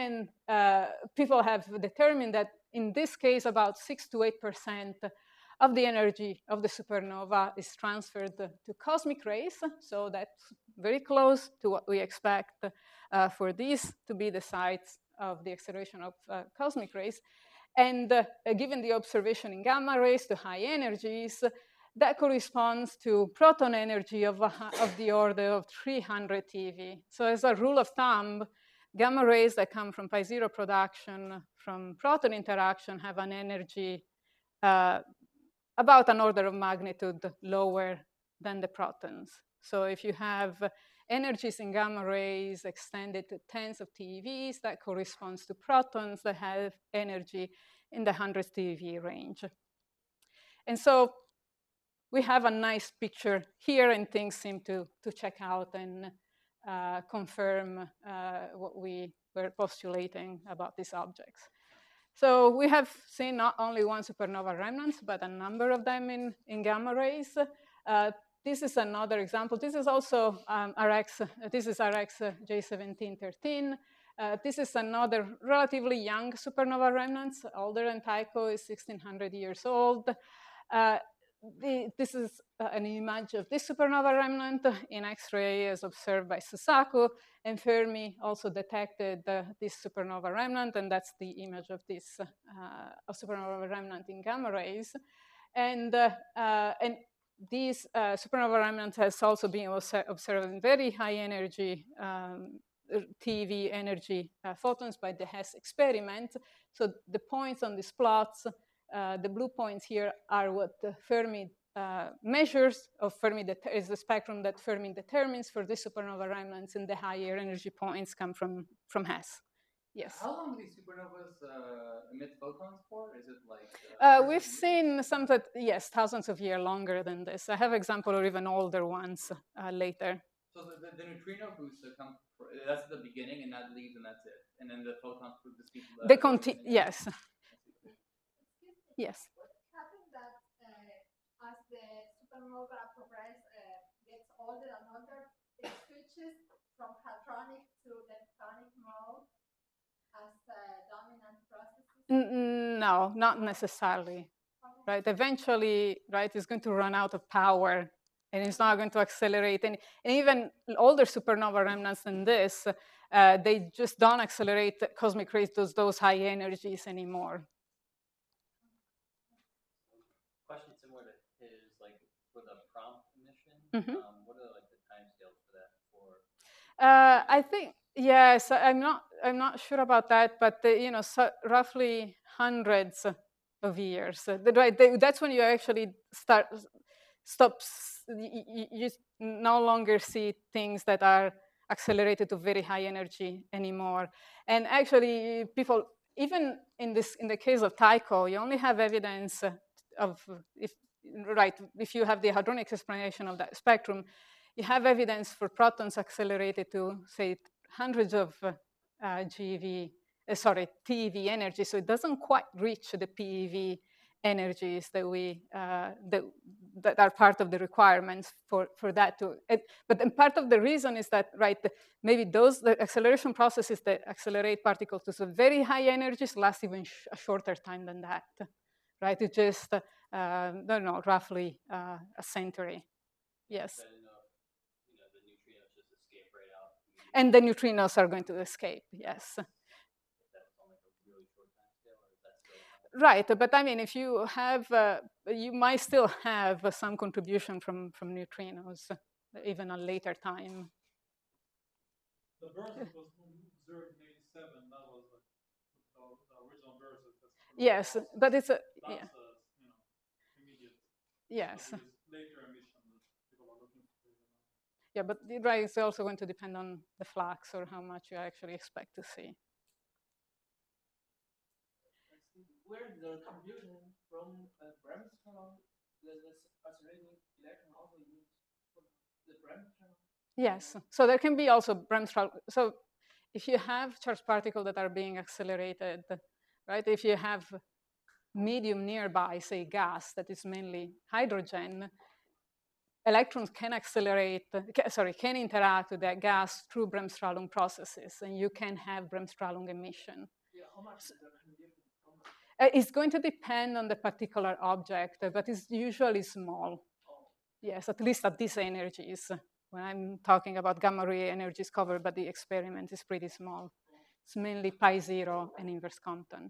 people have determined that in this case about 6 to 8% of the energy of the supernova is transferred to cosmic rays. So that's very close to what we expect for these to be the sites of the acceleration of cosmic rays. And given the observation in gamma rays to high energies, that corresponds to proton energy of the order of 300 TeV. So as a rule of thumb, gamma rays that come from pi-0 production from proton interaction have an energy about an order of magnitude lower than the protons. So if you have energies in gamma rays extended to tens of TeVs, that corresponds to protons that have energy in the 100 TeV range. And so we have a nice picture here, and things seem to check out and confirm what we were postulating about these objects. So we have seen not only one supernova remnant, but a number of them in gamma rays. This is another example. This is also this is RX J1713. This is another relatively young supernova remnant, older than Tycho, is 1600 years old. This is an image of this supernova remnant in X-ray as observed by Susaku, and Fermi also detected this supernova remnant, and that's the image of this supernova remnant in gamma rays. And these supernova remnants has also been observed in very high energy TeV energy photons by the Hess experiment. So the points on these plots the blue points here are what Fermi measures of Fermi is the spectrum that Fermi determines for the supernova remnants, and the higher energy points come from Hess. Yes. How long do these supernovas emit photons for? Is it like? We've seen some that, yes, thousands of years longer than this. I have example or even older ones later. So the neutrino boosts come. That's the beginning, and that leaves, and that's it. And then the photons prove the speed. They continue. Yes. Yes. What happened that as the supernova progress gets older and older, it switches from hadronic to leptonic mode as dominant processes? No, not necessarily. Okay. Right. Eventually, right, it's going to run out of power, and it's not going to accelerate. And even older supernova remnants than this, they just don't accelerate cosmic rays to those high energies anymore. Question similar to his, like for the prompt emission, what are like the timescales for that? I think yes. I'm not sure about that, but so roughly hundreds of years. That's when you actually stop. You no longer see things that are accelerated to very high energy anymore. And actually, people, even in the case of Tycho, you only have evidence of if you have the hadronic explanation of that spectrum, you have evidence for protons accelerated to say hundreds of TeV energy. So it doesn't quite reach the PeV energies that are part of the requirements for that to. But part of the reason is that maybe the acceleration processes that accelerate particles to some very high energies last even a shorter time than that. Right, it's just I don't know, roughly a century. Yes. So the neutrinos just escape right out. And the neutrinos are going to escape. Yes. That's on like a really short time scale, or is that still? Right, but I mean, if you have, you might still have some contribution from neutrinos, even a later time. The burst was observed in '87. That was the original burst. Yes, but it's a immediate. Yes. Later emission that people are looking for. Yeah, but it's also going to depend on the flux or how much you actually expect to see. Where the contribution from bremsstrahlung, the accelerating electron also used the bremsstrahlung? Yes, so there can be also bremsstrahlung. So if you have charged particles that are being accelerated, right? If you have medium nearby, say gas, that is mainly hydrogen, electrons can can interact with that gas through bremsstrahlung processes, and you can have bremsstrahlung emission. Yeah, how much is the contribution? It's going to depend on the particular object, but it's usually small. Oh. Yes, at least at these energies. When I'm talking about gamma ray energies covered by the experiment, is pretty small. It's mainly pi0 and inverse Compton.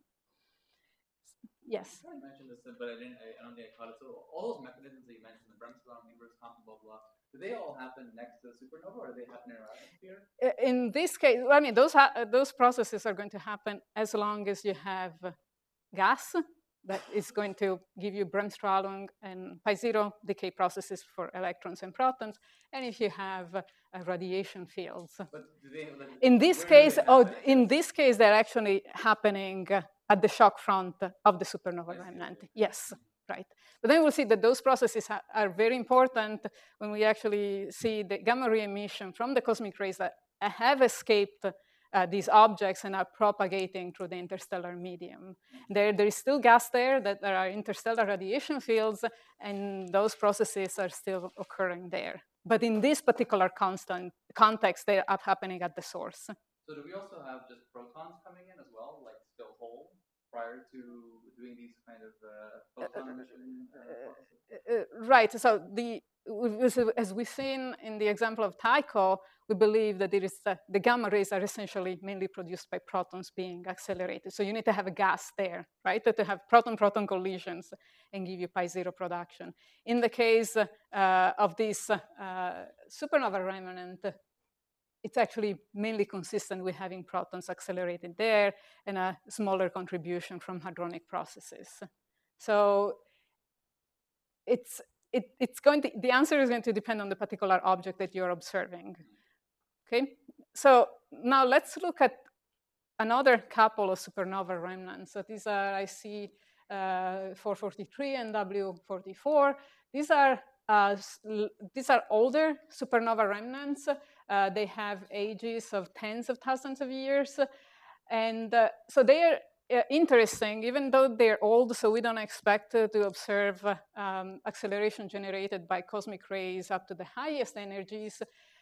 Yes. You mentioned this, but I don't think I caught it. So all those mechanisms that you mentioned, the bremsstrahlung, inverse Compton, blah blah, do they all happen next to the supernova, or do they happen in our atmosphere? In this case, I mean, those processes are going to happen as long as you have gas that is going to give you bremsstrahlung and pi0 decay processes for electrons and protons, and if you have radiation fields. But do they, in this case, they're actually happening at the shock front of the supernova remnant. Yes, right. But then we'll see that those processes are very important when we actually see the gamma ray emission from the cosmic rays that have escaped these objects and are propagating through the interstellar medium. There is still gas there, that there are interstellar radiation fields, and those processes are still occurring there. But in this particular context, they are happening at the source. So do we also have just protons coming in as well, like still whole, prior to doing these kind of photon emission processes? Right. So as we've seen in the example of Tycho, we believe that the gamma rays are essentially mainly produced by protons being accelerated. So you need to have a gas there, right, to have proton-proton collisions and give you pi0 production. In the case of this supernova remnant, it's actually mainly consistent with having protons accelerated there and a smaller contribution from hadronic processes. So the answer is going to depend on the particular object that you're observing. Okay, so now let's look at another couple of supernova remnants. So these are IC 443 and W44. These are older supernova remnants. They have ages of tens of thousands of years. And so they are interesting, even though they're old, so we don't expect to observe acceleration generated by cosmic rays up to the highest energies.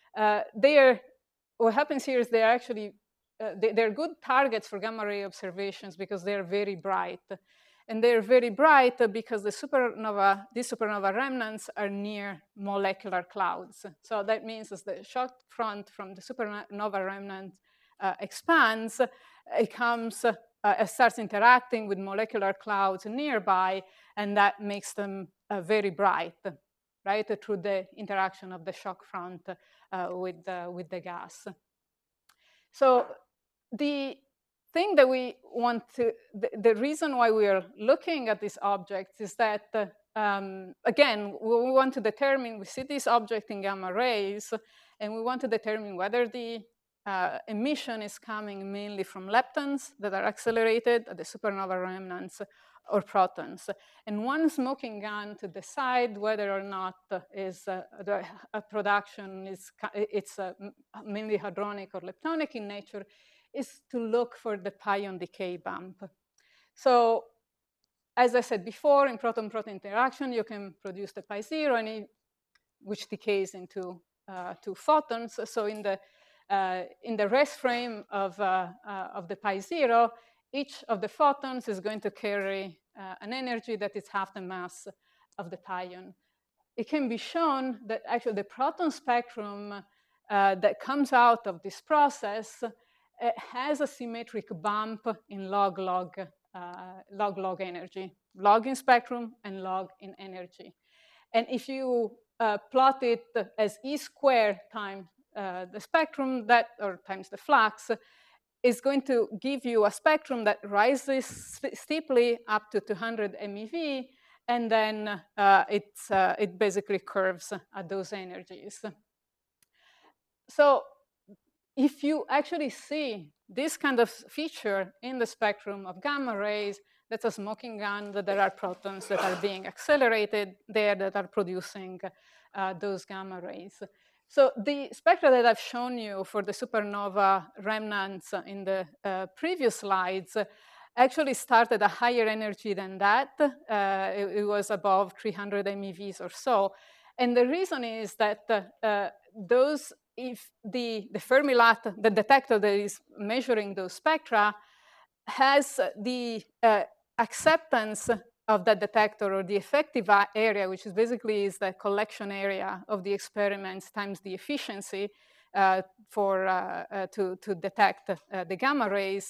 What happens here is they're actually they're good targets for gamma ray observations because they're very bright. And they're very bright because these supernova remnants are near molecular clouds. So that means as the shock front from the supernova remnant expands, it starts interacting with molecular clouds nearby, and that makes them very bright, right, through the interaction of the shock front with the gas. So the thing that we want to, the reason why we are looking at these objects is that, again, we want to determine, we see this object in gamma rays, and we want to determine whether the emission is coming mainly from leptons that are accelerated at the supernova remnants or protons. And one smoking gun to decide whether or not the production is mainly hadronic or leptonic in nature is to look for the pion decay bump. So as I said before, in proton-proton interaction, you can produce the pi zero, which decays into 2 photons. So in the rest frame of the pi zero, each of the photons is going to carry an energy that is half the mass of the pion. It can be shown that actually the proton spectrum that comes out of this process has a symmetric bump in log-log energy, log in spectrum and log in energy. And if you plot it as E squared times the spectrum or times the flux, is going to give you a spectrum that rises steeply up to 200 MeV, and then it basically curves at those energies. So if you actually see this kind of feature in the spectrum of gamma rays, that's a smoking gun, that there are protons that are being accelerated there that are producing those gamma rays. So the spectra that I've shown you for the supernova remnants in the previous slides actually started a higher energy than that. It was above 300 MeVs or so. And the reason is that if the Fermi-LAT, the detector that is measuring those spectra, has the acceptance of that detector, or the effective area, which is basically the collection area of the experiments times the efficiency to detect the gamma rays,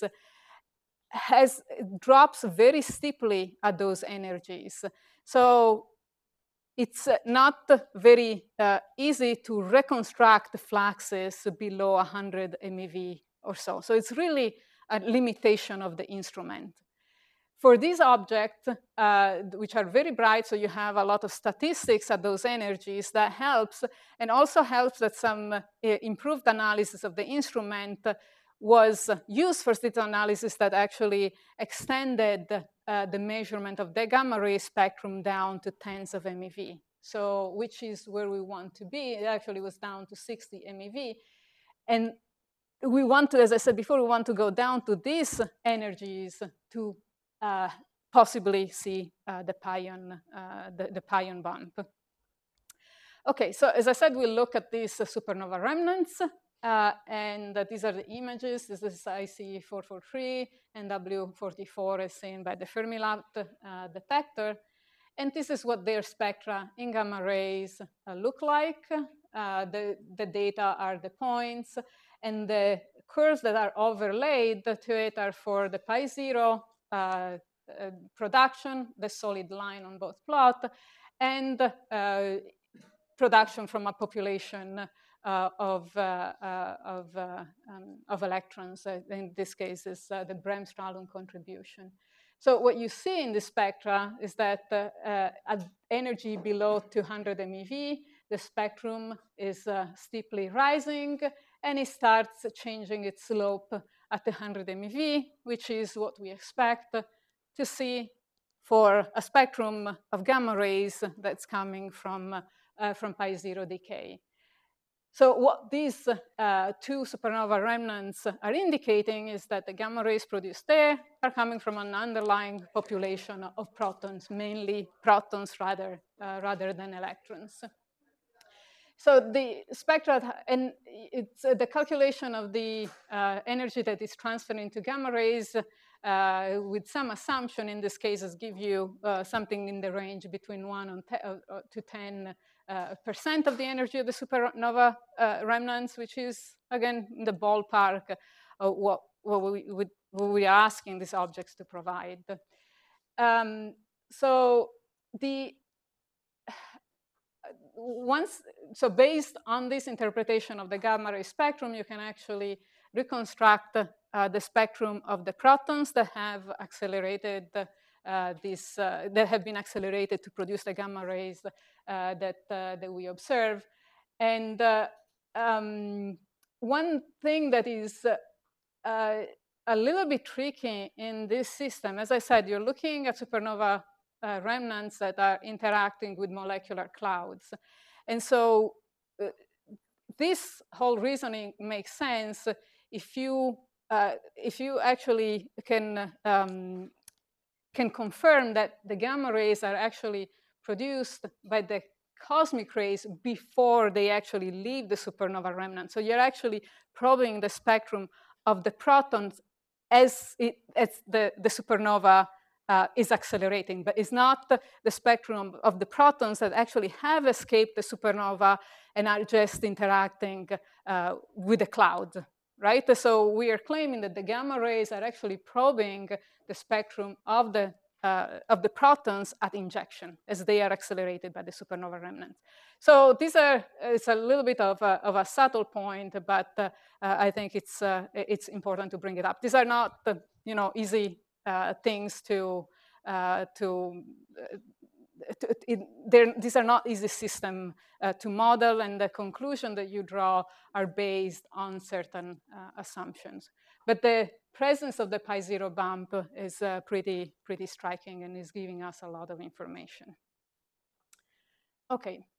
drops very steeply at those energies. So it's not very easy to reconstruct fluxes below 100 MeV or so. So it's really a limitation of the instrument. For these objects, which are very bright, so you have a lot of statistics at those energies, that helps, and also helps that some improved analysis of the instrument was used for state analysis that actually extended the measurement of the gamma ray spectrum down to tens of MeV. So, which is where we want to be. It actually was down to 60 MeV. And we want to, as I said before, we want to go down to these energies to possibly see the pion bump. Okay, so as I said, we'll look at these supernova remnants. And these are the images. This is IC 443 and W44 as seen by the Fermi-LAT detector. And this is what their spectra in gamma rays look like. The data are the points, and the curves that are overlaid to it are for the pi zero production, the solid line on both plot, and production from a population of electrons. In this case, is the Bremsstrahlung contribution. So what you see in the spectra is that at energy below 200 MeV, the spectrum is steeply rising, and it starts changing its slope at 100 MeV, which is what we expect to see for a spectrum of gamma rays that's coming from pi0 decay. So what these two supernova remnants are indicating is that the gamma rays produced there are coming from an underlying population of protons, mainly protons rather than electrons. So the spectra, and it's the calculation of the energy that is transferred into gamma rays with some assumption in this case give you something in the range between 1 to 10% of the energy of the supernova remnants, which is, again, in the ballpark of what we are asking these objects to provide. So based on this interpretation of the gamma ray spectrum, you can actually reconstruct the spectrum of the protons that have accelerated that have been accelerated to produce the gamma rays that we observe. And one thing that is a little bit tricky in this system, as I said, you're looking at supernova remnants that are interacting with molecular clouds. And so this whole reasoning makes sense if you actually can confirm that the gamma rays are actually produced by the cosmic rays before they actually leave the supernova remnant. So you're actually probing the spectrum of the protons as the supernova is accelerating, but it's not the spectrum of the protons that actually have escaped the supernova and are just interacting with the cloud, right? So we are claiming that the gamma rays are actually probing the spectrum of the protons at injection as they are accelerated by the supernova remnants. So these are, it's a little bit of a subtle point, but I think it's important to bring it up. These are not easy things these are not easy system to model, and the conclusion that you draw are based on certain assumptions. But the presence of the pi0 bump is pretty striking and is giving us a lot of information. Okay.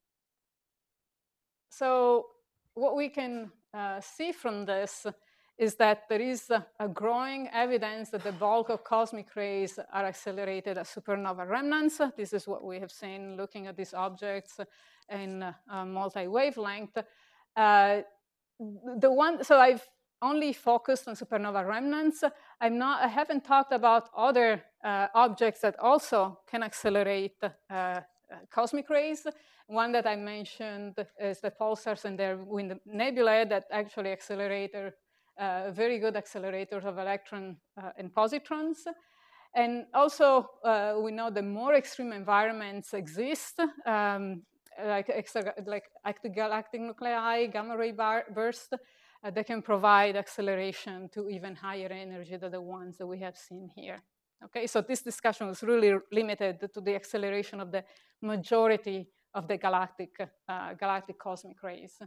So what we can see from this is that there is a growing evidence that the bulk of cosmic rays are accelerated as supernova remnants. This is what we have seen looking at these objects in multi-wavelength. So I've only focused on supernova remnants. I haven't talked about other objects that also can accelerate cosmic rays. One that I mentioned is the pulsars and their wind nebulae that actually accelerate very good accelerators of electrons and positrons. And also, we know that more extreme environments exist, like active galactic nuclei, gamma ray bursts, that can provide acceleration to even higher energy than the ones that we have seen here. Okay, so this discussion was really limited to the acceleration of the majority of the galactic cosmic rays.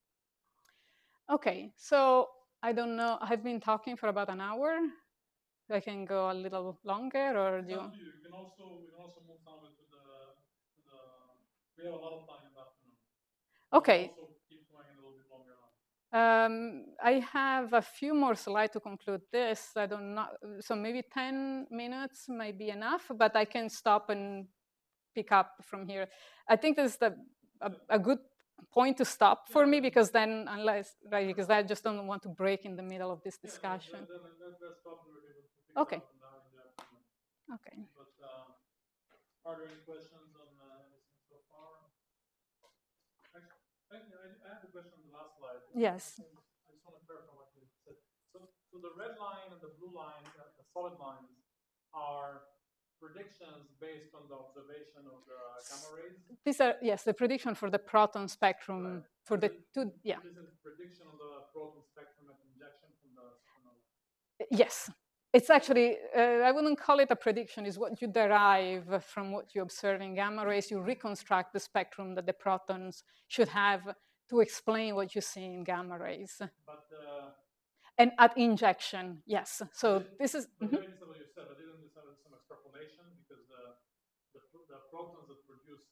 Okay, so I don't know, I've been talking for about an hour. I can go a little longer, or do you? We can also move some of it to the we have a lot of time in the afternoon. Okay. Also keep going a little bit longer on. I have a few more slides to conclude this. I don't know, so maybe 10 minutes might be enough, but I can stop and pick up from here. I think this is a good point to stop for me, because then because I just don't want to break in the middle of this discussion. Let's stop and we're able to pick Okay. up now in the afternoon. Okay. But are there any questions on anything so far? Actually, I have a question on the last slide. Yes. I just want to clarify what you said. So the red line and the blue line, the solid lines, are predictions based on the observation of the gamma rays? These are, yes, the prediction for the proton spectrum, right. For the two, yeah. This is prediction of the proton spectrum at injection from the supernova? Yes. It's actually, I wouldn't call it a prediction, it's what you derive from what you observe in gamma rays. You reconstruct the spectrum that the protons should have to explain what you see in gamma rays. But and at injection, yes. So this is. But what you said, but didn't this have some extrapolation because the protons that produce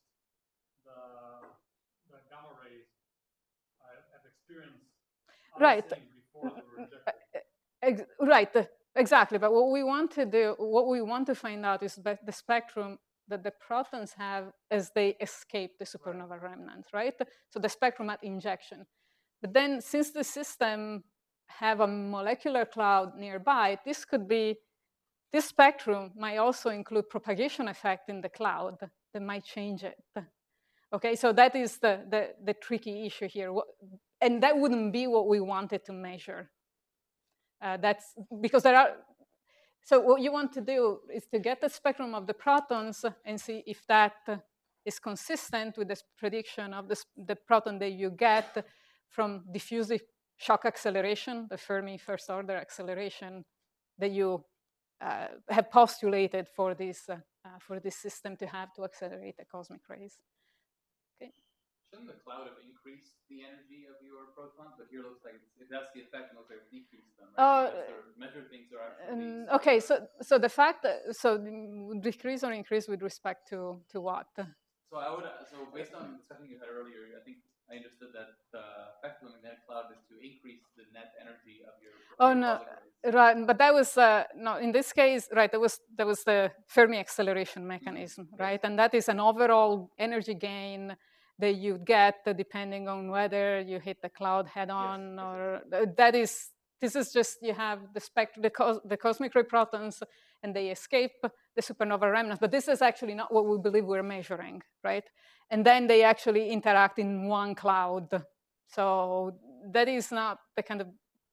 the gamma rays have experienced right. things before they were rejected. Right. Exactly. But what we want to do, what we want to find out is the spectrum that the protons have as they escape the supernova remnants, right? So the spectrum at injection. But then since the system have a molecular cloud nearby, this spectrum might also include propagation effect in the cloud that might change it. Okay, so that is the tricky issue here. And that wouldn't be what we wanted to measure. That's because there are, so what you want to do is to get the spectrum of the protons and see if that is consistent with the prediction of the proton that you get from diffusive shock acceleration, the Fermi first order acceleration that you have postulated for this system to have to accelerate the cosmic rays. Okay. Shouldn't the cloud have increased the energy of your protons? But here looks like if that's the effect, it looks like it's decreased them, right? Because the measured things are actually okay. So the fact decrease or increase with respect to what? So based on the discussion you had earlier, I think I understood that the effect of the magnetic cloud is to increase the net energy of your. Oh no, right. But that was no. In this case, right. That was the Fermi acceleration mechanism, right? And that is an overall energy gain that you get depending on whether you hit the cloud head on or that is. This is just you have the spectrum, the cosmic ray protons, and they escape the supernova remnants. But this is actually not what we believe we're measuring, right? And then they actually interact in one cloud. So that is not the kind of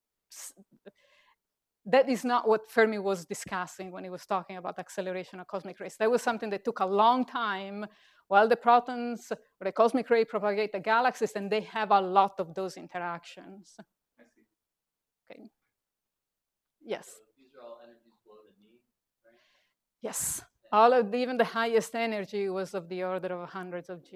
that is not what Fermi was discussing when he was talking about acceleration of cosmic rays. That was something that took a long time while the protons or the cosmic ray propagate the galaxies, and they have a lot of those interactions. I see. Okay. Yes. So these are all energies below the knee, right? Yes. Even the highest energy was of the order of hundreds of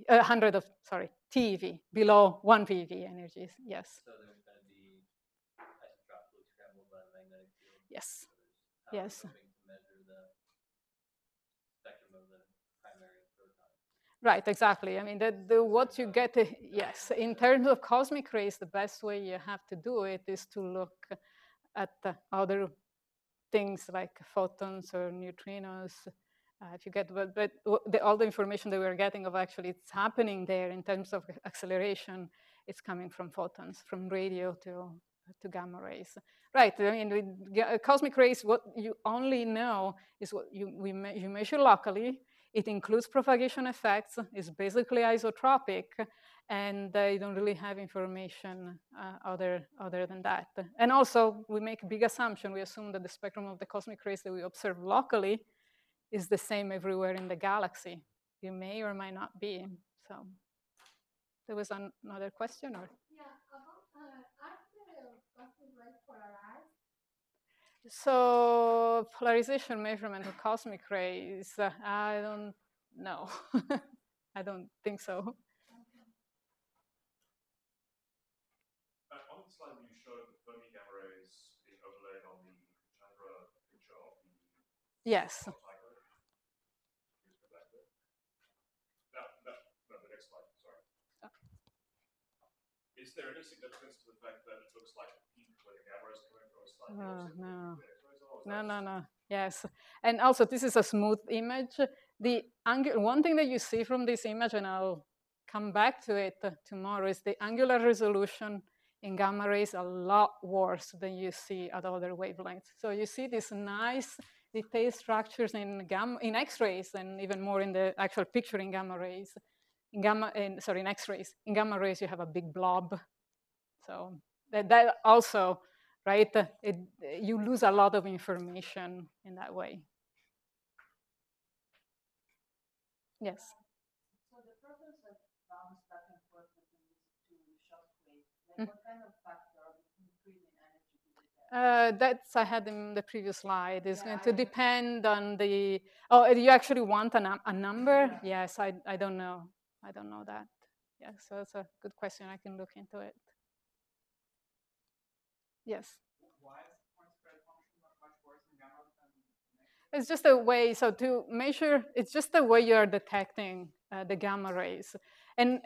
TeV, below 1 PeV energies. Yes. So there's going to be isotropically scrambled by the magnetic field. Yes. So yes. To measure the spectrum of the primary proton. Right, exactly. I mean, what you get, yes, in terms of cosmic rays, the best way you have to do it is to look at other things like photons or neutrinos. If you get, but all the information that we're getting of actually it's happening there in terms of acceleration, it's coming from photons, from radio to gamma rays. Right, I mean, with cosmic rays, what you only know is what you measure locally. It includes propagation effects, it's basically isotropic, and you don't really have information other than that. And also, we make a big assumption. We assume that the spectrum of the cosmic rays that we observe locally is the same everywhere in the galaxy. It may or might not be. So, there was another question, or? Yeah, are the cosmic rays polarized? So, polarization measurement of cosmic rays, I don't know. I don't think so. On the slide where you showed the Fermi gamma rays being overlaid on the Chandra picture of the yes. No, the next slide, sorry. Okay. Is there any significance to the fact that it looks like a peak where the gamma rays coming from a slightly No. Yes. And also, this is a smooth image. The one thing that you see from this image, and I'll come back to it tomorrow, is the angular resolution in gamma rays a lot worse than you see at other wavelengths. So you see these nice detailed structures in X-rays, and even more in the actual picture in gamma rays. In X-rays. In gamma rays, you have a big blob. So that also, right? You lose a lot of information in that way. Yes. So the protons that bounce back and forth between these two shock waves, like what kind of factor of increasing energy do they That's I had in the previous slide. It's going to depend on the. Oh, you actually want a number? Yeah. Yes, I don't know. I don't know that. Yeah, so that's a good question. I can look into it. Yes. Why is the point spread function much worse in gamma than? It's just a way. So to measure, it's just the way you are detecting the gamma rays, and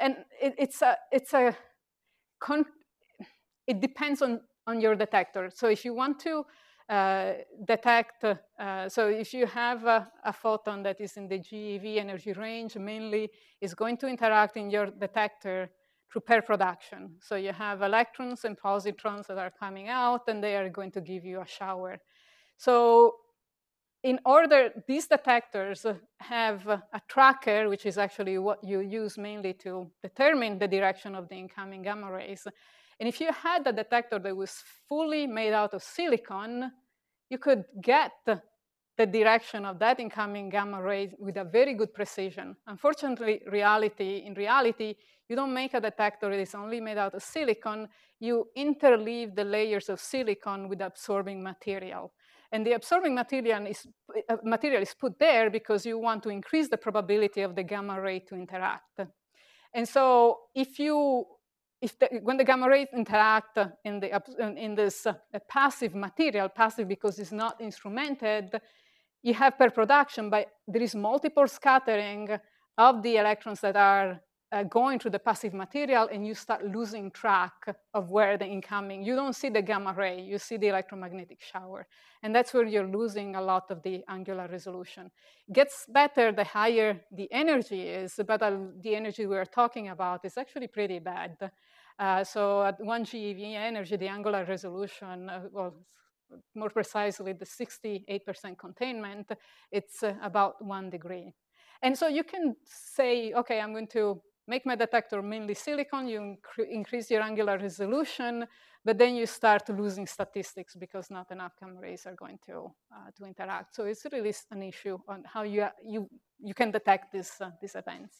it depends on your detector. So if you want to detect, so if you have a photon that is in the GeV energy range, mainly is going to interact in your detector through pair production. So you have electrons and positrons that are coming out, and they are going to give you a shower. So in order, these detectors have a tracker, which is actually what you use mainly to determine the direction of the incoming gamma rays. And if you had a detector that was fully made out of silicon, you could get the direction of that incoming gamma ray with a very good precision. Unfortunately, in reality, you don't make a detector that is only made out of silicon. You interleave the layers of silicon with absorbing material. And the absorbing material is put there because you want to increase the probability of the gamma ray to interact. And so when the gamma rays interact in this passive material, passive because it's not instrumented, you have pair production, but there is multiple scattering of the electrons that are going through the passive material, and you start losing track of where the incoming. You don't see the gamma ray, you see the electromagnetic shower. And that's where you're losing a lot of the angular resolution. It gets better the higher the energy is, but the energy we're talking about is actually pretty bad. So at 1 GeV energy, the angular resolution, well, more precisely the 68% containment, it's about 1 degree. And so you can say, okay, I'm going to make my detector mainly silicon, you increase your angular resolution, but then you start losing statistics because not enough gamma rays are going to interact. So it's really an issue on how you can detect these events.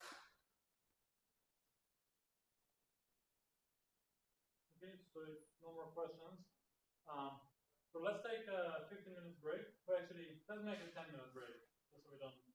Okay, so if no more questions. So let's take a 15 minutes break. Well, actually, let's make a 10-minute break, just so we don't